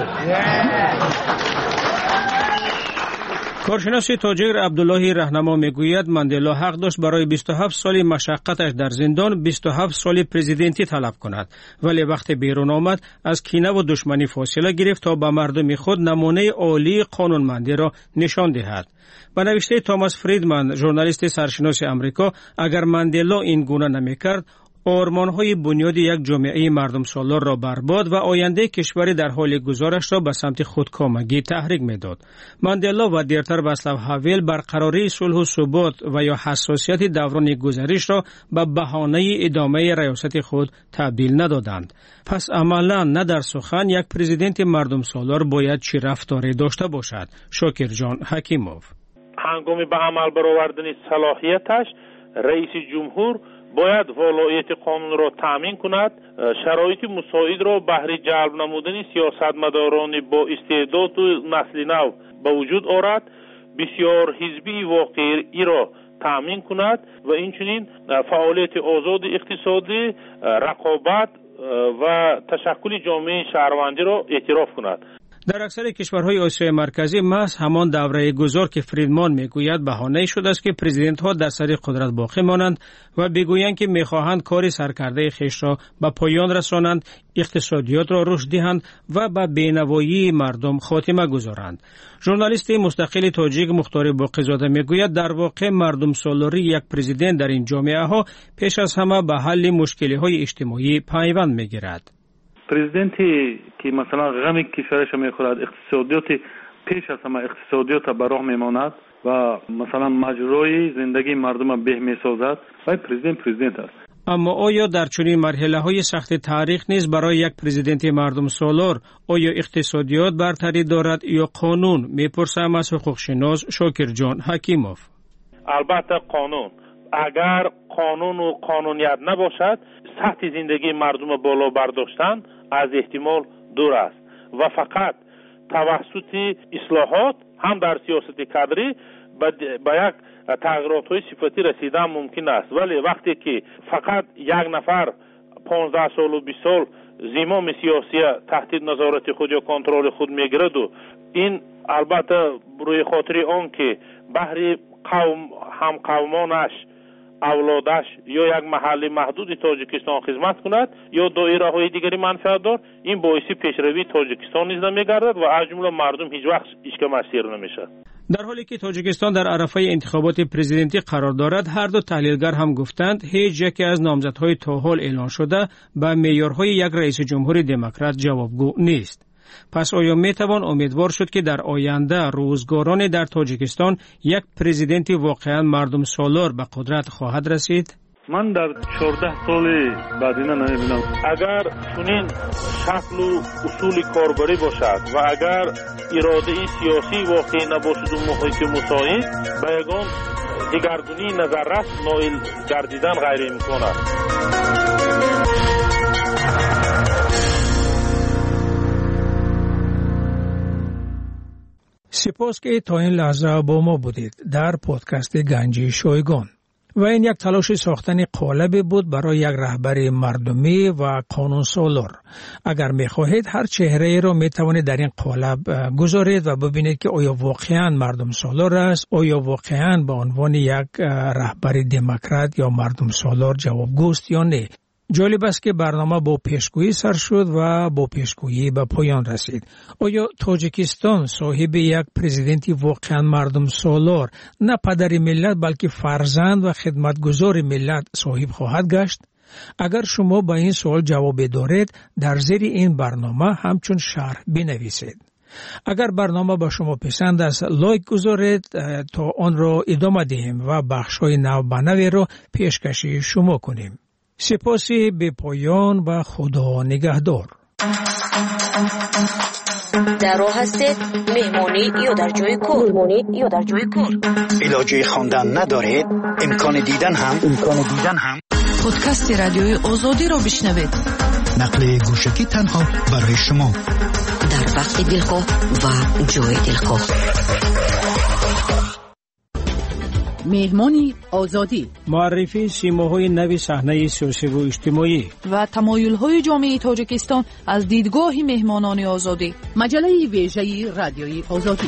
کارشناس تاجر عبدالله رهنما میگوید ماندلا حق داشت برای بیست و هفت سال مشقتش در زندان بیست و هفت سال پرزیدنتی طلب کند، ولی وقتی بیرون آمد از کینه و دشمنی فاصله گرفت تا به مردم خود نمونه عالی قانونمندی را نشان دهد. با نوشته توماس فریدمن، ژورنالیست سرشناس آمریکا، اگر ماندلا این گونه نمیکرد، آرمان‌های بنیادی یک جامعه مردم سالار را برباد و آینده کشوری در حال گذارش را به سمت خودکامگی تحریک می‌داد. ماندلا و دیرتر واصلاو هاول برقراری صلح و ثبات و یا حساسیت دوران گذشته را به بهانه ادامه ریاست خود تبدیل ندادند. پس عملاً نه در سخن یک پرزیدنت مردم سالار باید چه رفتاری داشته باشد؟ شاکر جان حکیموف. هنگام به عمل برآوردن صلاحیتش رئیس جمهور باید ولایت قانون را تامین کند، شرایط مساعد را بهر جلب نمودن سیاستمداران با استعداد و نسل نو به وجود آورد، بسیار حزبی واقعی را تامین کند و اینچنین فعالیت آزاد اقتصادی، رقابت و تشکل جامعه شهروندی را اعتراف کند. در اکثر کشورهای آسیای مرکزی محض همان دوره گذار که فریدمان میگوید بهانه شده است که پرزیدنت ها در سر قدرت باقی مانند و بگویند که میخواهند کار سرکرده خویش را به پایان رسانند، اقتصادیات را رشد دهند و به بینوایی مردم خاتمه گذارند. ژورنالیست مستقل تاجیک مختار باقی‌زاده میگوید در واقع مردم سالاری یک پرزیدنت در این جامعه ها پیش از همه به حل مشکلی های اجتماعی پیوند میگیرد. پرزیدنتی که مثلا غم کشورش میخورد، اقتصادیات پیش از همه اقتصادیات به راه میماند و مثلا مجرای زندگی مردم به میسازد و پرزیدنت پرزیدنت است. اما آیا در چنین مرحله های سخت تاریخ نیز برای یک پرزیدنت مردم سالار آیا اقتصادیات برتری دارد یا قانون؟ میپرسم از حقوق شناس شاکر جان حکیموف. البته قانون. اگر قانون و قانونیت نباشد سطح زندگی مردم بالا برداشتن از احتمال دور است و فقط توسط اصلاحات هم در سیاست کادری به یک تغییرات های صفتی رسیدن ممکن است. ولی وقتی که فقط یک نفر پانزده سال و بیست سال زمام سیاسی تحت نظارت خود یا کنترل خود میگیرد و این البته روی خاطر آن که بهر قوم هم قومانش اولادش یا یک محل محدود تاجیکستان خدمت کند یا دایره های دیگری منفعت دار، این باعث پیشروی تاجیکستان نیز نمیگردد و از جمله مردم هیچ وقت اشکم اسیر نمیشد. در حالی که تاجیکستان در عرصه انتخابات پرزیدنتی قرار دارد، هر دو تحلیلگر هم گفتند هیچ یکی از نامزدهای تا حال اعلان شده به معیارهای یک رئیس جمهور دموکرات جوابگو نیست. پس آیا می توان امیدوار شد که در آینده روزگاران در تاجیکستان یک پرزیدنت واقعا مردم سالار به قدرت خواهد رسید؟ من در چهارده سال بعدینه نمیبینم. اگر چنین شکل و اصول کاربری باشد و اگر اراده سیاسی واقعی نباشد و محیط مساعد به یگان دگرگونی نظررس نائل گردیدن غیر امکان است. سپاس که تا این لحظه با ما بودید در پادکست گنجی شایگان. و این یک تلاش ساختن قالب بود برای یک رهبر مردمی و قانون سالار. اگر می خواهید هر چهره را می توانید در این قالب گذارید و ببینید که آیا واقعا مردم سالار است، آیا واقعا به عنوان یک رهبر دموکرات یا مردم سالار جوابگوست یا نه. جالب است که برنامه با پیشگویی سر شد و با پیشگویی به پایان رسید. آیا تاجیکستان صاحب یک پرزیدنتی واقعا مردم سالار، نه پدر ملت بلکه فرزند و خدمتگزار ملت صاحب خواهد گشت؟ اگر شما با این سوال جواب دارید، در زیر این برنامه همچون شرح بنویسید. اگر برنامه با شما پسند است، لایک گذارید تا آن را ادامه دهیم و بخش‌های نو به نو را پیشکشی شما کنیم. سپاسی به پایان و خدا نگهدار. در راه هستید مهمانی یا در جای کار؟ مهمانی یا در جای کار؟ علاجه خواندن ندارید؟ امکان دیدن هم امکان دیدن هم پادکست رادیوی آزادی را بشنوید. نقل گوشکی تنها برای شما در وقت دلخواه و جای دلخواه. مهمانی آزادی، معرفی سیماهای نوی صحنه سیاسی و اجتماعی و تمایل‌های جامعه تاجیکستان از دیدگاه مهمانان آزادی. مجله ویژه رادیوی آزادی.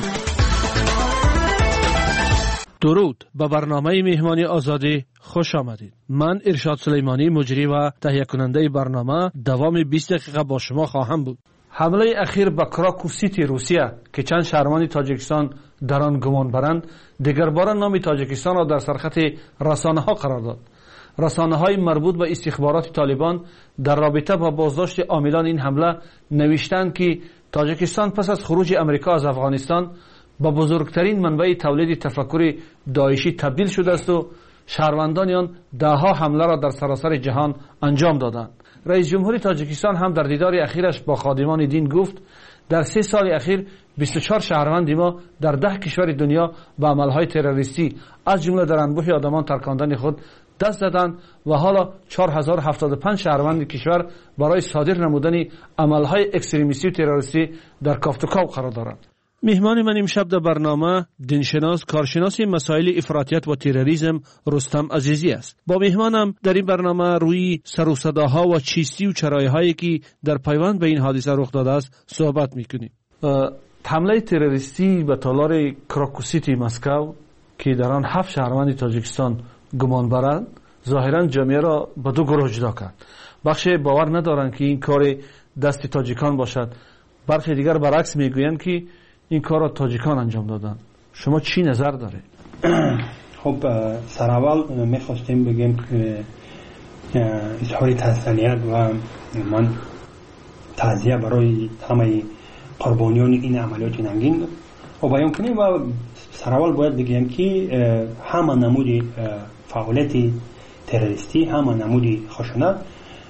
درود، به برنامه مهمانی آزادی خوش آمدید. من ارشاد سلیمانی، مجری و تهیه کننده برنامه، دوام بیست دقیقه با شما خواهم بود. حمله اخیر به کراکو سیتی روسیه که چند شهروند تاجیکستان در آن گمان برند، دیگر بار نام تاجیکستان را در سرخط رسانه ها قرار داد. رسانه های مربوط به استخبارات طالبان در رابطه با بازداشت عاملان این حمله نوشتند که تاجیکستان پس از خروج امریکا از افغانستان به بزرگترین منبع تولید تفکر داعشی تبدیل شده است و شهروندان آن دهها حمله را در سراسر جهان انجام دادند. رئیس جمهور تاجیکستان هم در دیدار اخیرش با خادمان دین گفت در سه سال اخیر بیست و چهار شهروند ما در ده کشور دنیا به عملهای تروریستی از جمله در انبوه آدمان ترکاندن خود دست زدند و حالا چهار هزار و هفتاد و پنج شهروند کشور برای صادر نمودن عملهای اکستریمیستی و تروریستی در کافتوکاو قرار دارند. مهمان من امشب در برنامه دینشناس، کارشناس مسائل افراطیت و تروریسم رستم عزیزی است. با مهمانم در این برنامه روی سر و صداها و چیستی و چرایهایی که در پیوند به این حادثه رخ داده است صحبت میکنیم. حمله تروریستی به تالار کراکو سیتی مسکو که در آن هفت شهروند تاجیکستان گمان برند، ظاهرا جامعه را به دو گروه جدا کرد. بخش باور ندارند که این کار دست تاجیکان باشد، برخی دیگر برعکس میگویند که این کار را تاجیکان انجام دادن. شما چی نظر دارید؟ خب سر اول میخواستیم بگیم که اظهار تسلیت و من تعزیه برای همه قربانیان این عملیات ننگین و بیان کنیم و سر اول باید بگیم که همه نمود فعالیت تروریستی، همه نمود خشونت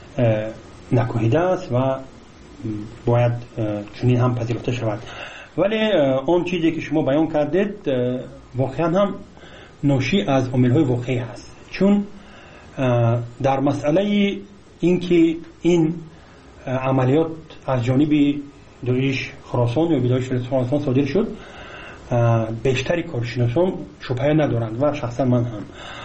نکوهیده است و باید چنین هم پذیرفته شود. ولی اون چیزی که شما بیان کردید واقعا هم ناشی از عامل‌های واقعی هست، چون در مسئله اینکه این عملیات از جانب داعش خراسان یا داعش خراسان صادر شد، بیشتری کارشناسان شبهه ندارند و شخصا من هم.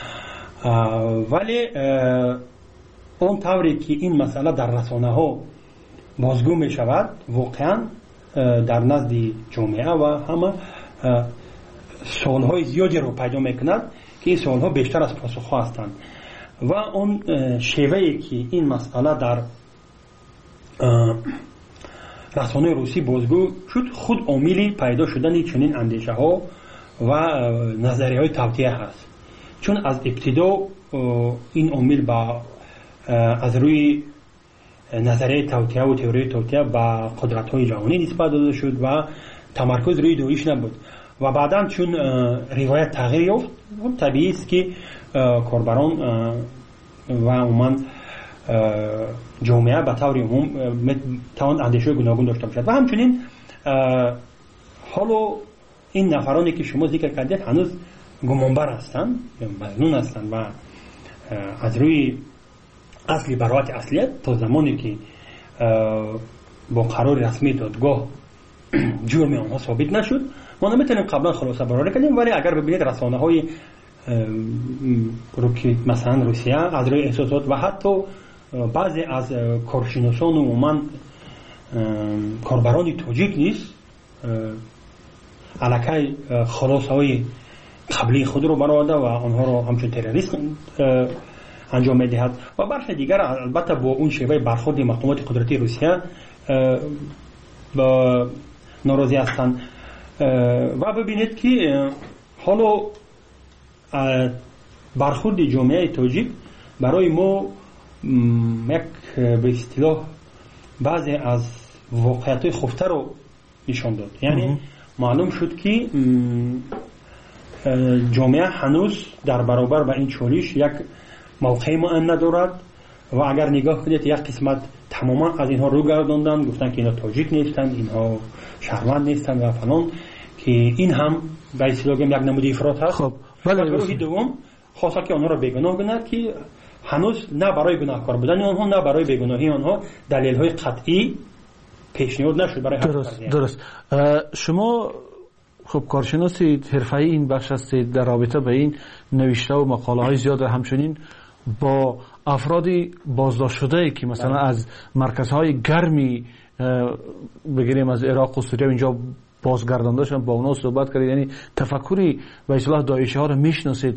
ولی اون طوری که این مسئله در رسانه ها بازگو می شود واقعا در نزد جامعه و همه سوالهای زیادی رو پیدا می کند که این سوالها بیشتر از پاسخ هستند و اون شیوهی که این مسئله در رسانه روسی بازگو شد خود عاملی پیدا شدن چنین اندیشه ها و نظریه های توطئه هست، چون از ابتدا این عامل با از روی نظریه توطئه و تئوری توطئه با قدرت های جهانی نسبت داده شد و تمرکز روی داعش نبود و بعدا چون روایت تغییر یافت طبیعی است که کاربران و عموما جامعه به طور عموم توان اندیشه گوناگون داشته باشد و همچنین حالا این نفرانی که شما ذکر کردید هنوز گمانبر هستند یا مظنون هستند و از روی اصلی براعت اصلیت تا زمانی که با قرار رسمی دادگاه جرم آنها ثابت نشد ما نمیتونیم قبلا خلاصه برآورده کنیم. ولی اگر ببینید رسانه های مثلا روسیه از روی احساسات و حتی بعضی از کارشناسان و من کاربران تاجیک نیست علاقه خلاصه های قبلی خود رو برآورده و آنها رو همچون تروریست انجام میدهد و برخی دیگر البته با اون شیوه برخورد مقامات قدرتی روسیه با ناراضی هستند و ببینید که حالا برخورد جامعه تاجیک برای ما یک به اصطلاح بعضی از واقعیت خفته رو نشان داد. یعنی معلوم شد که جامعه هنوز در برابر با این چالش یک موقع معین ندارد و اگر نگاه کنید یک قسمت تماما از اینها رو گرداندن گفتن که اینا تاجیک نیستند، اینها شهروند نیستند و فلان، که این هم به اصطلاح یک نمود افراط هست. خب ولی گروه دوم خواسته که آنها را بیگناه کند که هنوز نه برای گناهکار بودن آنها نه برای بیگناهی آنها دلیل های قطعی پیشنهاد نشد برای درست درست شما خب کارشناسی حرفه‌ای این بخش هستید در رابطه به این نوشته و مقاله های زیاد همچنین با افرادی بازداشت شده که مثلا از مرکزهای گرمی بگیریم از عراق و سوریه اینجا بازگردانده شدن با اونا صحبت کردید، یعنی تفکری به اصطلاح داعشی ها رو میشناسید.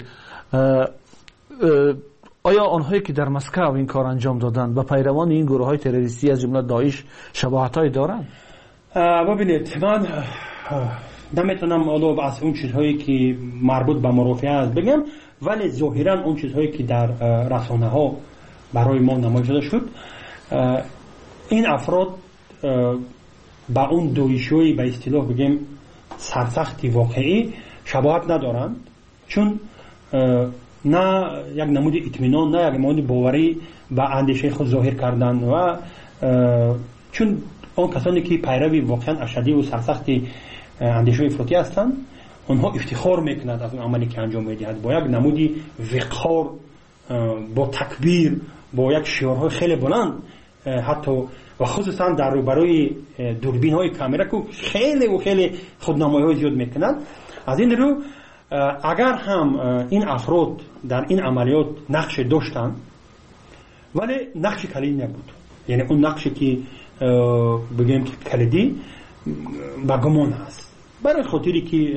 آیا آنهایی که در مسکو این کار انجام دادند و پیروان این گروه های تروریستی از جمله داعش شباهت هایی دارند؟ ببینید من نمیتونم الان از اون چیزهایی که مربوط به مرافعه است بگم، ولی ظاهرا اون چیزهایی که در رسانه ها برای ما نمایش داده شد این افراد با اون داعشی به اصطلاح بگیم سرسختی واقعی شباهت ندارند، چون نه یک نمود اطمینان نه یک نمود باوری به اندیشه خود ظاهر کردن و چون اون کسانی که پیروی واقعا اشدی و سرسختی اندیشه افراطی هستند اونها افتخار میکنند از اون عملی که انجام میدهند با یک نمودی وقار، با تکبیر، با یک شعارهای خیلی بلند، حتی و خصوصا در روبروی دوربین های کامera که خیلی و خیلی خودنمایی های زیاد میکنند. از این رو اگر هم این افراد در این عملیات نقش داشتند ولی نقش کلیدی نبود، یعنی اون نقشی که بگیم که کلیدی با گمان هست برای خاطری که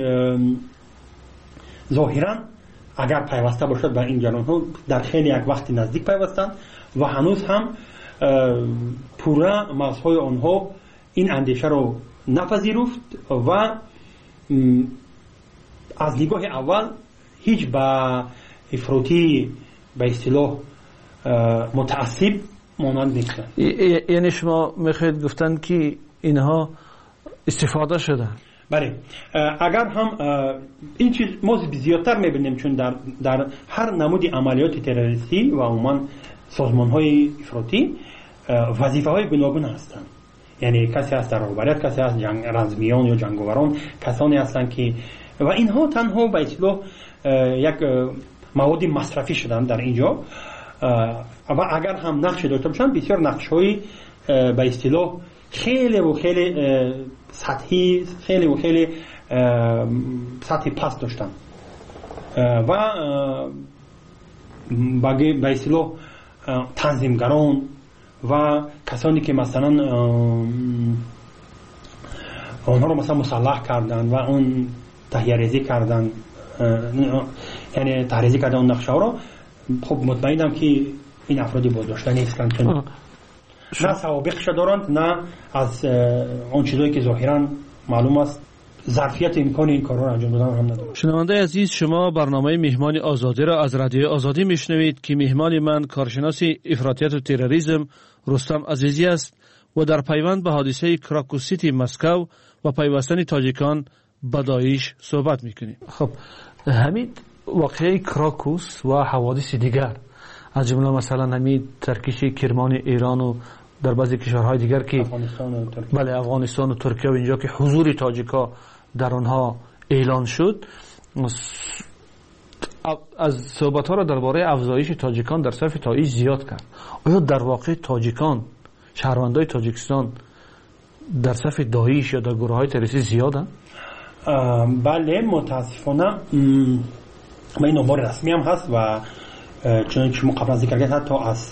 ظاهرا اگر پیوسته باشد به این جنان ها در خیلی یک وقت نزدیک پیوستند و هنوز هم پورا مغزهای آنها این اندیشه رو نپذیرفت و از نگاه اول هیچ با افراطی به اصطلاح متعصب مانند نیستن. یعنی شما میخواید گفتن که اینها استفاده شدن؟ بله، اگر هم این چیز ما زیادتر میبینیم چون در, در هر نمود عملیات تروریستی و عموما سازمان های افراطی وظیفه های گوناگون هستند. یعنی کسی هست در رهبریت، کسی هست جنگ رزمیان یا جنگاوران، کسانی هستند که و اینها تنها به اصطلاح یک مواد مصرفی شدن در اینجا و اگر هم نقش داشته باشن بسیار نقش های به اصطلاح خیلی و خیلی سطحی، خیلی و خیلی سطح پست داشتن و به اصطلاح تنظیمگران و کسانی که مثلا آنها رو مثلا مسلح کردن و اون تهیه ریزی کردن، یعنی تحریزی کردن اون نقشه ها رو، خب مطمئنم که این افرادی بازداشته نیستند، چون نه سوابقش دارند نه از اون چیزایی که ظاهرا معلوم است ظرفیت امکان این کارا رو انجام دادن هم ندارند. شنونده عزیز، شما برنامه مهمان آزادی را از رادیو آزادی میشنوید که مهمان من کارشناس افراطیت و تروریسم رستم عزیزی است و در پیوند به حادثه کراکوس سیتی مسکو و پیوستن تاجیکان به داعش صحبت میکنیم. خب همین واقعه کراکوس و حوادث دیگر از جمله مثلا همین ترکیش کرمان ایران و در بعضی کشورهای دیگر که افغانستان و ترکیه، بله افغانستان و ترکیه و اینجا که حضور تاجیکا در آنها اعلان شد، از صحبت ها را درباره افزایش تاجیکان در صف داعش زیاد کرد. آیا در واقع تاجیکان، شهروندای تاجیکستان در صف داعش یا در گروه های تروریستی زیادند؟ بله متاسفانه و این امور رسمی هم هست و چون شما قبل از ذکر کردید حتی از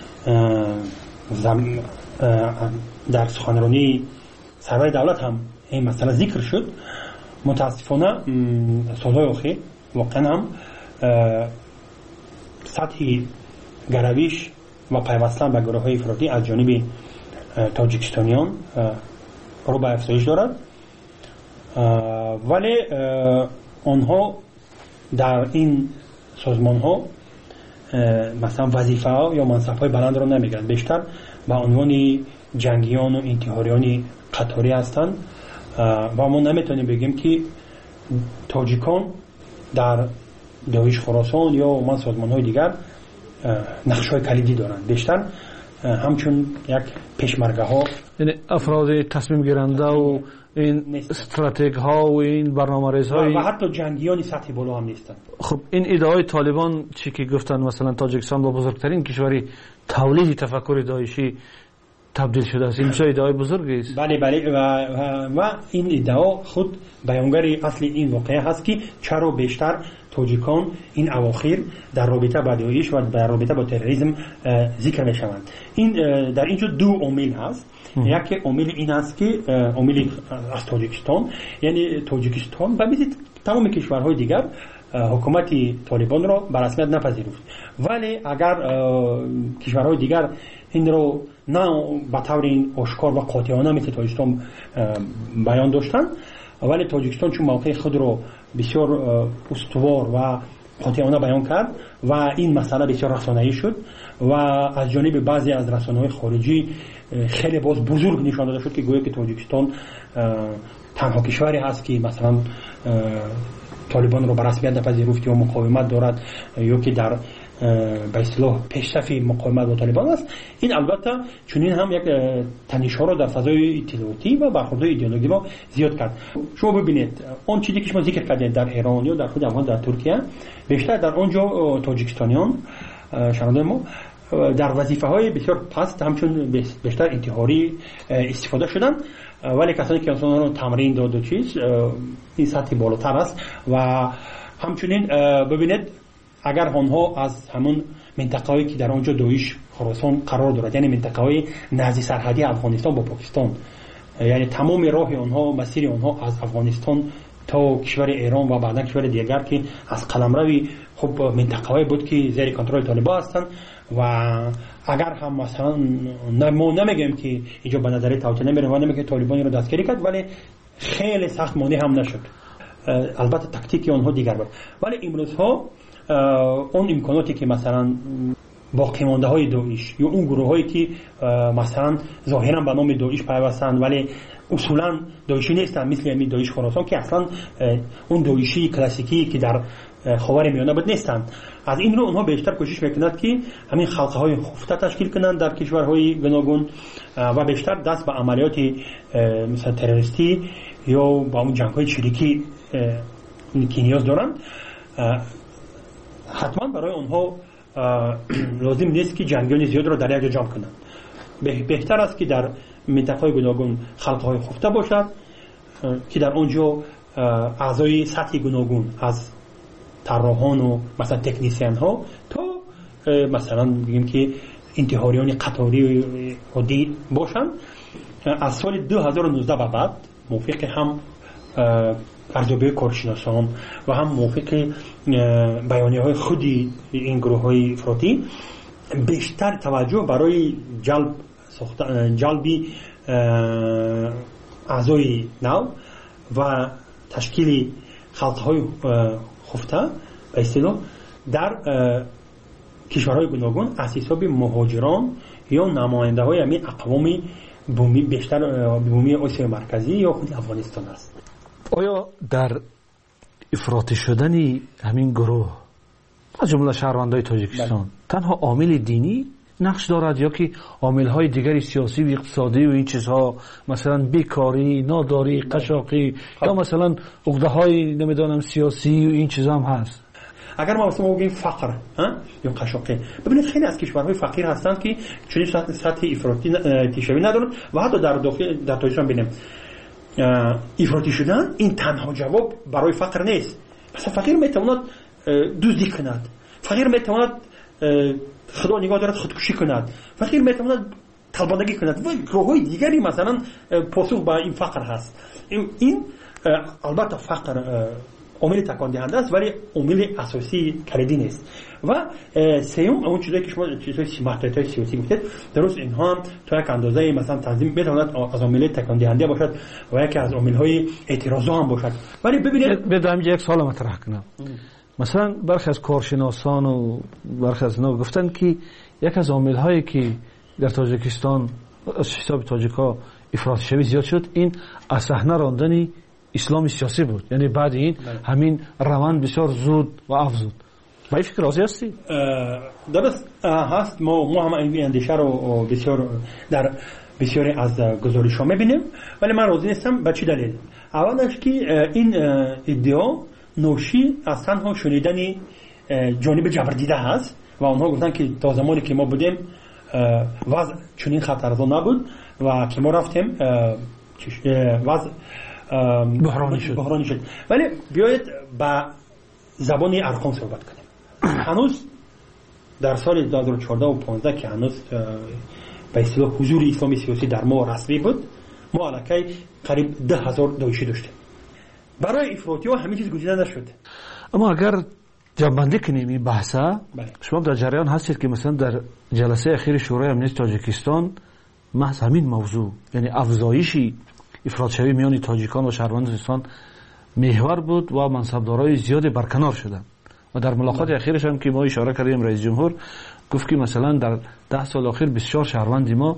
در سخنرانی سرور دولت هم این مسئله ذکر شد. متاسفانه سالهای اخیر واقعا هم سطح گرویش و پیوستن به گروه های افراطی از جانب تاجیکستانیان رو به افزایش دارد، ولی آنها در این سازمان ها مثلا وظیفه ها یا منصب های بلند رو نمیگیرند، بیشتر به عنوان جنگیان و انتحاریان قطاری هستند و ما نمیتونیم بگیم که تاجیکان در داعش خراسان یا من سازمان های دیگر نقش های کلیدی دارند، بیشتر همچون یک پشمرگه ها، یعنی افراد تصمیم گیرنده و این استراتژی ها و این برنامه‌ریز های و حتی جنگیان سطح بالا هم نیستند. خب این ادعای طالبان چی که گفتن مثلا تاجیکستان با بزرگترین کشوری تولید تفکر داعشی تبدیل شده است، این چه ادعای بزرگی است؟ بله بله و, و, و این ادعا خود بیانگر اصل این واقعه هست که چرا بیشتر تاجیکان این اواخر در رابطه با داعش و در رابطه با تروریسم ذکر میشوند. این در اینجا دو عامل هست. یکی عامل این است که عامل از تاجیکستان، یعنی تاجیکستان و مثل تمام کشورهای دیگر حکومت طالبان را به رسمیت نپذیرفت، ولی اگر کشورهای دیگر این رو نه به طور آشکار و قاطعانه مثل تاجیکستان بیان داشتند، ولی تاجیکستان چون موقع خود رو بسیار استوار و قاطعانه بیان کرد و این مسئله بسیار رسانه‌ای شد و از جانب بعضی از رسانه‌های خارجی خیلی باز بزرگ نشان داده شد که گویا که تاجیکستان تنها کشوری هست که مثلا طالبان رو به رسمیت نپذیرفت یا مقاومت دارد یا که در به اصطلاح پیشرفت مقاومت با طالبان است. این البته چنین هم یک تنش‌ها رو در فضای اطلاعاتی و برخوردهای ایدئولوژی ما زیاد کرد. شما ببینید اون چیزی که شما ذکر کردید در ایران یا در خود افغان در ترکیه، بیشتر در اونجا تاجیکستانیان شنونده ما در وظیفه‌های بسیار پست همچون بیشتر انتحاری استفاده شدن، ولی کسانی که اصلا رو تمرین داد و چیز این سطح بالاتر است و همچنین ببینید اگر آنها از همون منطقه‌ای که در آنجا داعش خراسان قرار دارد، یعنی منطقه‌های نزدیک سرحدی افغانستان با پاکستان، یعنی تمام راه آنها مسیر آنها از افغانستان تا کشور ایران و بعدا کشور دیگر که از قلمروی خب منطقه‌ای بود که زیر کنترل طالبان هستند و اگر هم مثلا ما نمیگیم که اینجا به نظر توطئه نمیره و نمیگه طالبان رو دستگیری کرد، ولی خیلی سخت مانع هم نشد. البته تاکتیکی آنها دیگر بود، ولی امروز ها اون امکاناتی که مثلا باقی مانده های داعش یا اون گروه هایی که مثلا ظاهرا به نام داعش پیوستند ولی اصولا داعشی نیستند، مثل همین داعش خراسان که اصلا اون داعشی کلاسیکی که در خاورمیانه بود نیستند، از این رو اونها بیشتر کوشش میکنند که همین خلقه های خفته تشکیل کنند در کشورهای گوناگون و بیشتر دست به عملیات مثلا تروریستی یا با اون جنگ های چریکی که نیاز دارند. حتما برای اونها لازم نیست که جنگیان زیاد رو در یک جا جمع کنند، بهتر است که در منطقه‌های گوناگون خلقه‌های خفته باشد که در اونجا اعضای سطح گوناگون از طراحان و مثلا تکنیسیان ها تا مثلا بگیم که انتحاریان قطاری عادی باشن. از سال دو هزار و نوزده به بعد موافق هم ارزیابی کارشناسان و هم موافق بیانیه های خودی این گروه های افراطی بیشتر توجه برای جلب جلبی اعضای نو و تشکیل خلط های خفته به اصطلاح در کشورهای گوناگون از حساب مهاجران یا نماینده های همین اقوام بومی بیشتر بومی آسیا مرکزی یا خود افغانستان است. آیا در افراطی شدن همین گروه از جمله شهروندان تاجیکستان بله. تنها عامل دینی نقش دارد یا که عامل‌های دیگری سیاسی و اقتصادی و این چیزها مثلا بیکاری، ناداری، قشاقی یا مثلا عقده‌های نمیدونم سیاسی و این چیزها هم هست؟ اگر ما مثلا بگیم فقر یا قشاقی، ببینید خیلی از کشورهای فقیر هستند که چنین سطح افراطی تیشوی ندارند و حتی در داخل در تاجیکستان ببینیم افراطی شدن این تنها جواب برای فقر نیست. مثلا فقیر میتواند دزدی کند، فقیر میتواند خدا نگاه دارد خودکشی کند، فقیر میتواند طلبندگی کند و گروه‌های دیگری مثلا پاسخ به این فقر هست. این البته فقر عامل تکان دهنده است ولی عامل اساسی کلیدی نیست. و سوم اون چیزایی که شما چیزای سیاسی سیاسی گفتید درست اینها هم تا یک اندازه مثلا تنظیم میتواند از عامل تکان دهنده باشد و یکی از عامل‌های اعتراض هم باشد. ولی ببینید بدم یک سوال مطرح کنم. مثلا برخی از کارشناسان و برخی از اینا گفتن که یک از عامل‌هایی که در تاجیکستان از حساب تاجیک‌ها افراط شوی زیاد شد این از صحنه راندن اسلام سیاسی بود. یعنی بعد این همین روند بسیار زود و افزود. با این فکر راضی هستی؟ درست هست. ما ما هم این اندیشه رو بسیار در بسیاری از گزارش‌ها می‌بینیم ولی من راضی نیستم. به چه دلیل؟ اولش که این ادعا نوشی از تنها شنیدن جانب جبردیده هست و آنها گفتن که تا زمانی که ما بودیم وضع چنین خطرناک نبود و که ما رفتیم وضع بحرانی شد. بحرانی شد. ولی بیایید با زبان ارقام صحبت کنیم. هنوز در سال دو هزار و چهارده و پانزده که هنوز به اصطلاح حضور اسلامی سیاسی در ما رسمی بود ما الکی قریب ده هزار داعشی داشتیم. برای افراطی ها همین چیز گزیده نشد. اما اگر جمع‌بندی کنیم این بحثه بله. شما در جریان هستید که مثلا در جلسه اخیر شورای امنیت تاجیکستان محض همین موضوع یعنی افزایشی افراط شوی میان تاجیکان و شهروندان تاجیکستان محور بود و منصبدارای زیادی برکنار شدند و در ملاقات اخیرش هم که ما اشاره کردیم رئیس جمهور گفت که مثلا در ده سال اخیر بسیار شهروند ما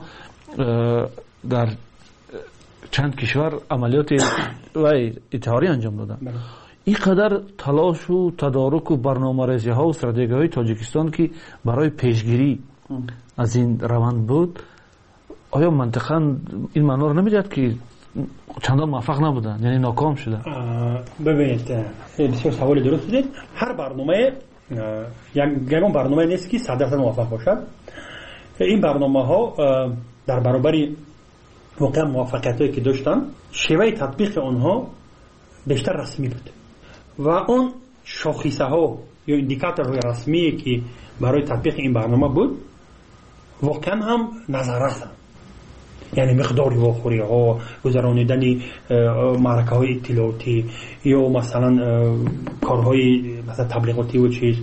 در چند کشور عملیات و انتحاری انجام دادن. این قدر تلاش و تدارک و برنامه‌ریزی ها و استراتژی های تاجیکستان که برای پیشگیری از این روند بود آیا منطقاً این معنا رو نمیداد که چندان موفق نبودن یعنی ناکام شدن؟ ببینید بسیار سوال درست دید. هر برنامه یک گرم برنامه نیست که صد درصد موفق باشد. این برنامه ها در برابر واقعا موفقیت هایی که داشتن شیوه تطبیق آنها بیشتر رسمی بود و اون شاخصه ها یا اندیکاتورهای رسمی که برای تطبیق این برنامه بود واقعا هم نظر رسند. یعنی مقداری واخوری ها گذراندن معرکه های اطلاعاتی یا مثلا کارهای مثلا تبلیغاتی و چیز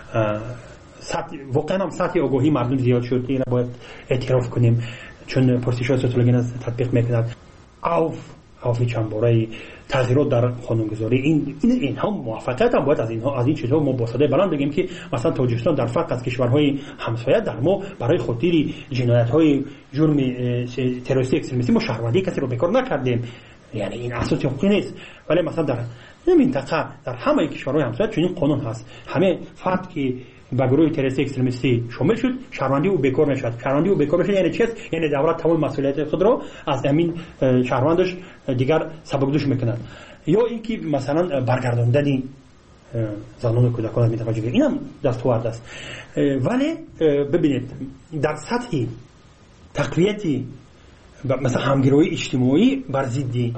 واقعا هم سطح آگاهی مردم زیاد شد. این باید اعتراف کنیم چون پرسش های سوسیولوژی تطبیق میکند اوف اوفی چندباره تغییرات در قانونگذاری این این اینها موفقیت هم باید از اینها از این چیزها ما با صدای بلند بگیم که مثلا تاجیکستان در فرق از کشورهای همسایه در ما برای خاطر جنایت‌های جرم تروریستی اکستریمیستی ما شهروندی کسی رو بکار نکردیم. یعنی این اساس حقوقی نیست. ولی مثلا در این منطقه در همه کشورهای همسایه چنین قانون هست. همه فرد که با گروه تروریستی اکستریمیستی شامل شد شهروندی او بکار نشد. شهروندی او بکار نشد یعنی چی است؟ یعنی دولت تمام مسئولیت خود را از همین شهروندش دیگر سبکدوش میکنند. یا اینکه مثلا برگرداندن زنان و کودکان از منطقه جنوبی اینم دستاورد است. ولی ببینید در سطح تقویت مثلا همگرایی اجتماعی بر ضد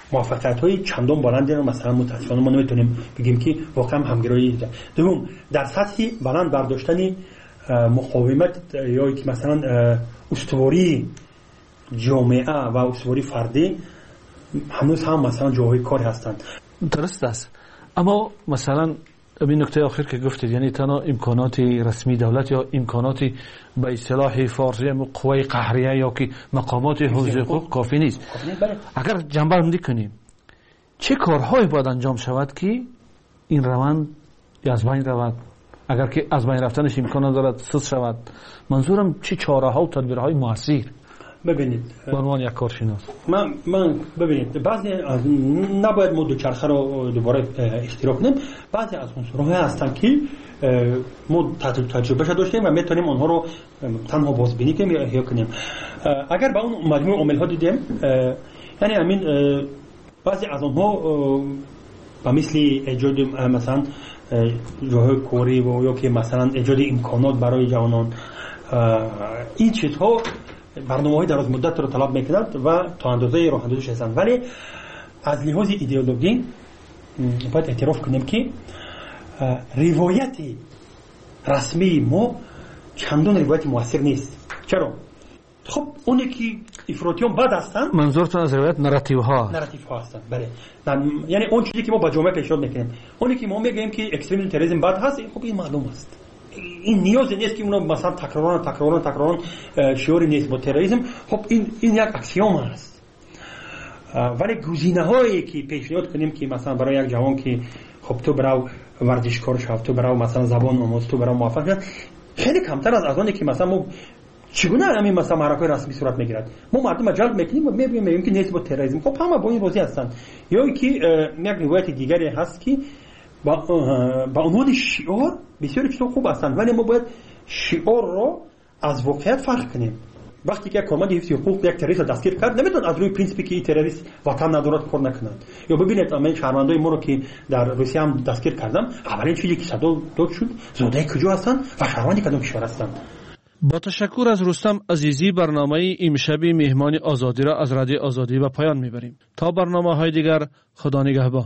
موفقیت های چندان بلندی رو مثلا متاسفانه ما نمیتونیم بگیم که واقعا همگرایی ده. دوم در سطح بلند برداشتن مقاومت یا که مثلا استواری جامعه و استواری فردی هنوز هم مثلا جاهای کار هستند. درست است، اما مثلا این نکته آخر که گفتید، یعنی تنها امکانات رسمی دولت یا امکانات به اصطلاح فارسی قوای قهریه یا که مقامات حفظ حقوق کافی نیست. اگر جنبه بندی کنیم چه کارهایی باید انجام شود که این روند از بین رود؟ اگر که از بین رفتنش امکان دارد سست شود، منظورم چه چاره ها و تدبیرهای موثر؟ ببینید به عنوان یک کارشناس من من ببینید بعضی از نباید ما دوچرخه رو دوباره اشتراک کنیم. بعضی از عنصرها هستن که ما تجربه داشتیم و میتونیم اونها رو تنها بازبینی کنیم یا احیا کنیم. اگر با اون مجموعه عامل ها دیدیم، یعنی همین بعضی از اونها به مثل ایجاد مثلا جاهای کاری و یا که مثلا ایجاد امکانات برای جوانان، این چیزها برنامه‌های دراز مدت رو طلب می‌کند و تا اندازه راه اندازش هستند. ولی از لحاظ ایدئولوژی باید اعتراف کنیم که روایت رسمی ما چندان روایت موثر نیست. چرا؟ خب اونی که افراطیان بد هستند، منظورتون از روایت نراتیو ها نراتیو ها هستند. بله، یعنی اون چیزی که ما با جامعه پیشنهاد می‌کنیم، اونی که ما میگیم که اکستریم تروریسم بد هست، خب این معلوم است. این نیاز نیست که اونو مثلا تکراران تکراران تکراران شعاری نیست با تروریسم. خب این این یک اکسیوم است. ولی گزینه‌هایی که پیشنهاد کنیم که مثلا برای یک جوان که خب تو برو ورزشکار شو، تو برو مثلا زبان آموز، تو برو موفق شو، خیلی کمتر از آنی که مثلا ما چگونه همین مثلا معرکه رسمی صورت میگیرد. ما مردم جلب میکنیم و میگیم میگیم که نیست با تروریسم. خب همه با این روزی هستند. یا اینکه یک روایت دیگری هست که با با عنوان شعار بسیار چیزا خوب هستند، ولی ما باید شعار رو از واقعیت فرق کنیم. وقتی که کارمند حفظ حقوق یک تروریست دستگیر کرد، نمیتونه از روی پرینسیپی که این تروریست وطن ندارد کار نکنند. یا ببینید من شهروندای ما رو که در روسیه هم دستگیر کردم، اولین چیزی که صدا داد شد زاده کجا هستند و شهروندی کدام کشور هستند. با تشکر از رستم عزیزی، برنامه امشبی مهمان آزادی را از رادیو آزادی به پایان میبریم. تا برنامه‌های دیگر، خدا نگهبان.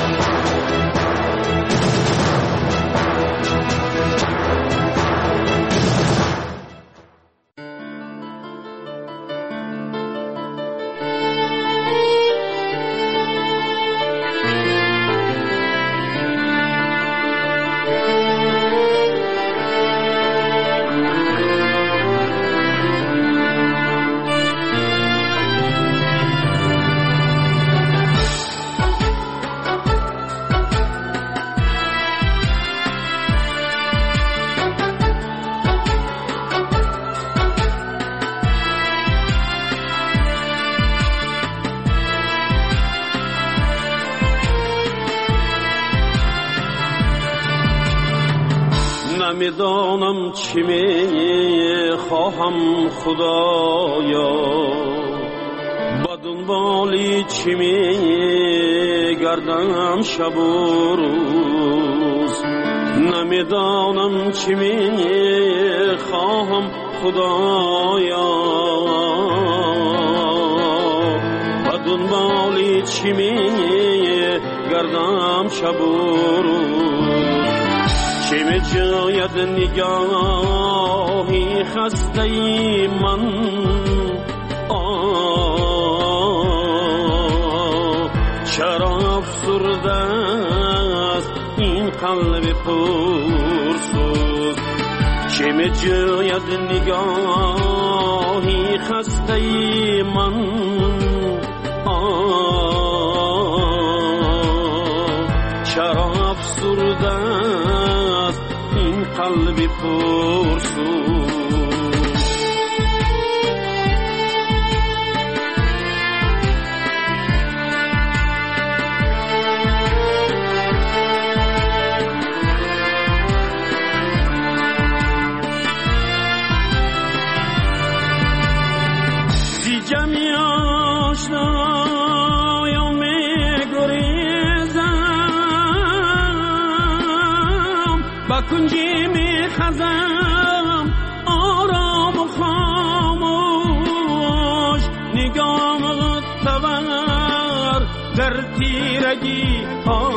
نمیدانم چی می خواهم خدایا، با دنبالی چی می گردم شب و روز. نمیدانم چی می خواهم خدایا، با دنبالی چی می گردم شب و روز. چه می جاید نگاهی خسته ای من، آه چرا افسرده است این قلب پرسوز. چه می جاید نگاهی خسته ای من، آه چرا افسرده است این قلب پرسوز. زی جمعی آشنایان می گریزم، با کنجی می خزم آرام و خاموش. نگام تور در تیرگی ها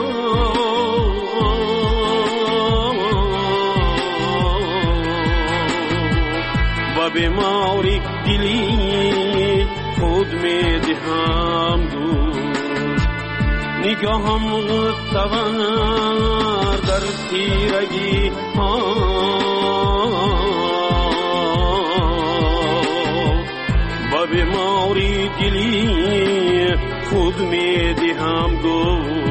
و بیماری دلی خود می دهم دوش نگاهم غصور در تیرگی ها و بیماری دلی خود می دهم دوش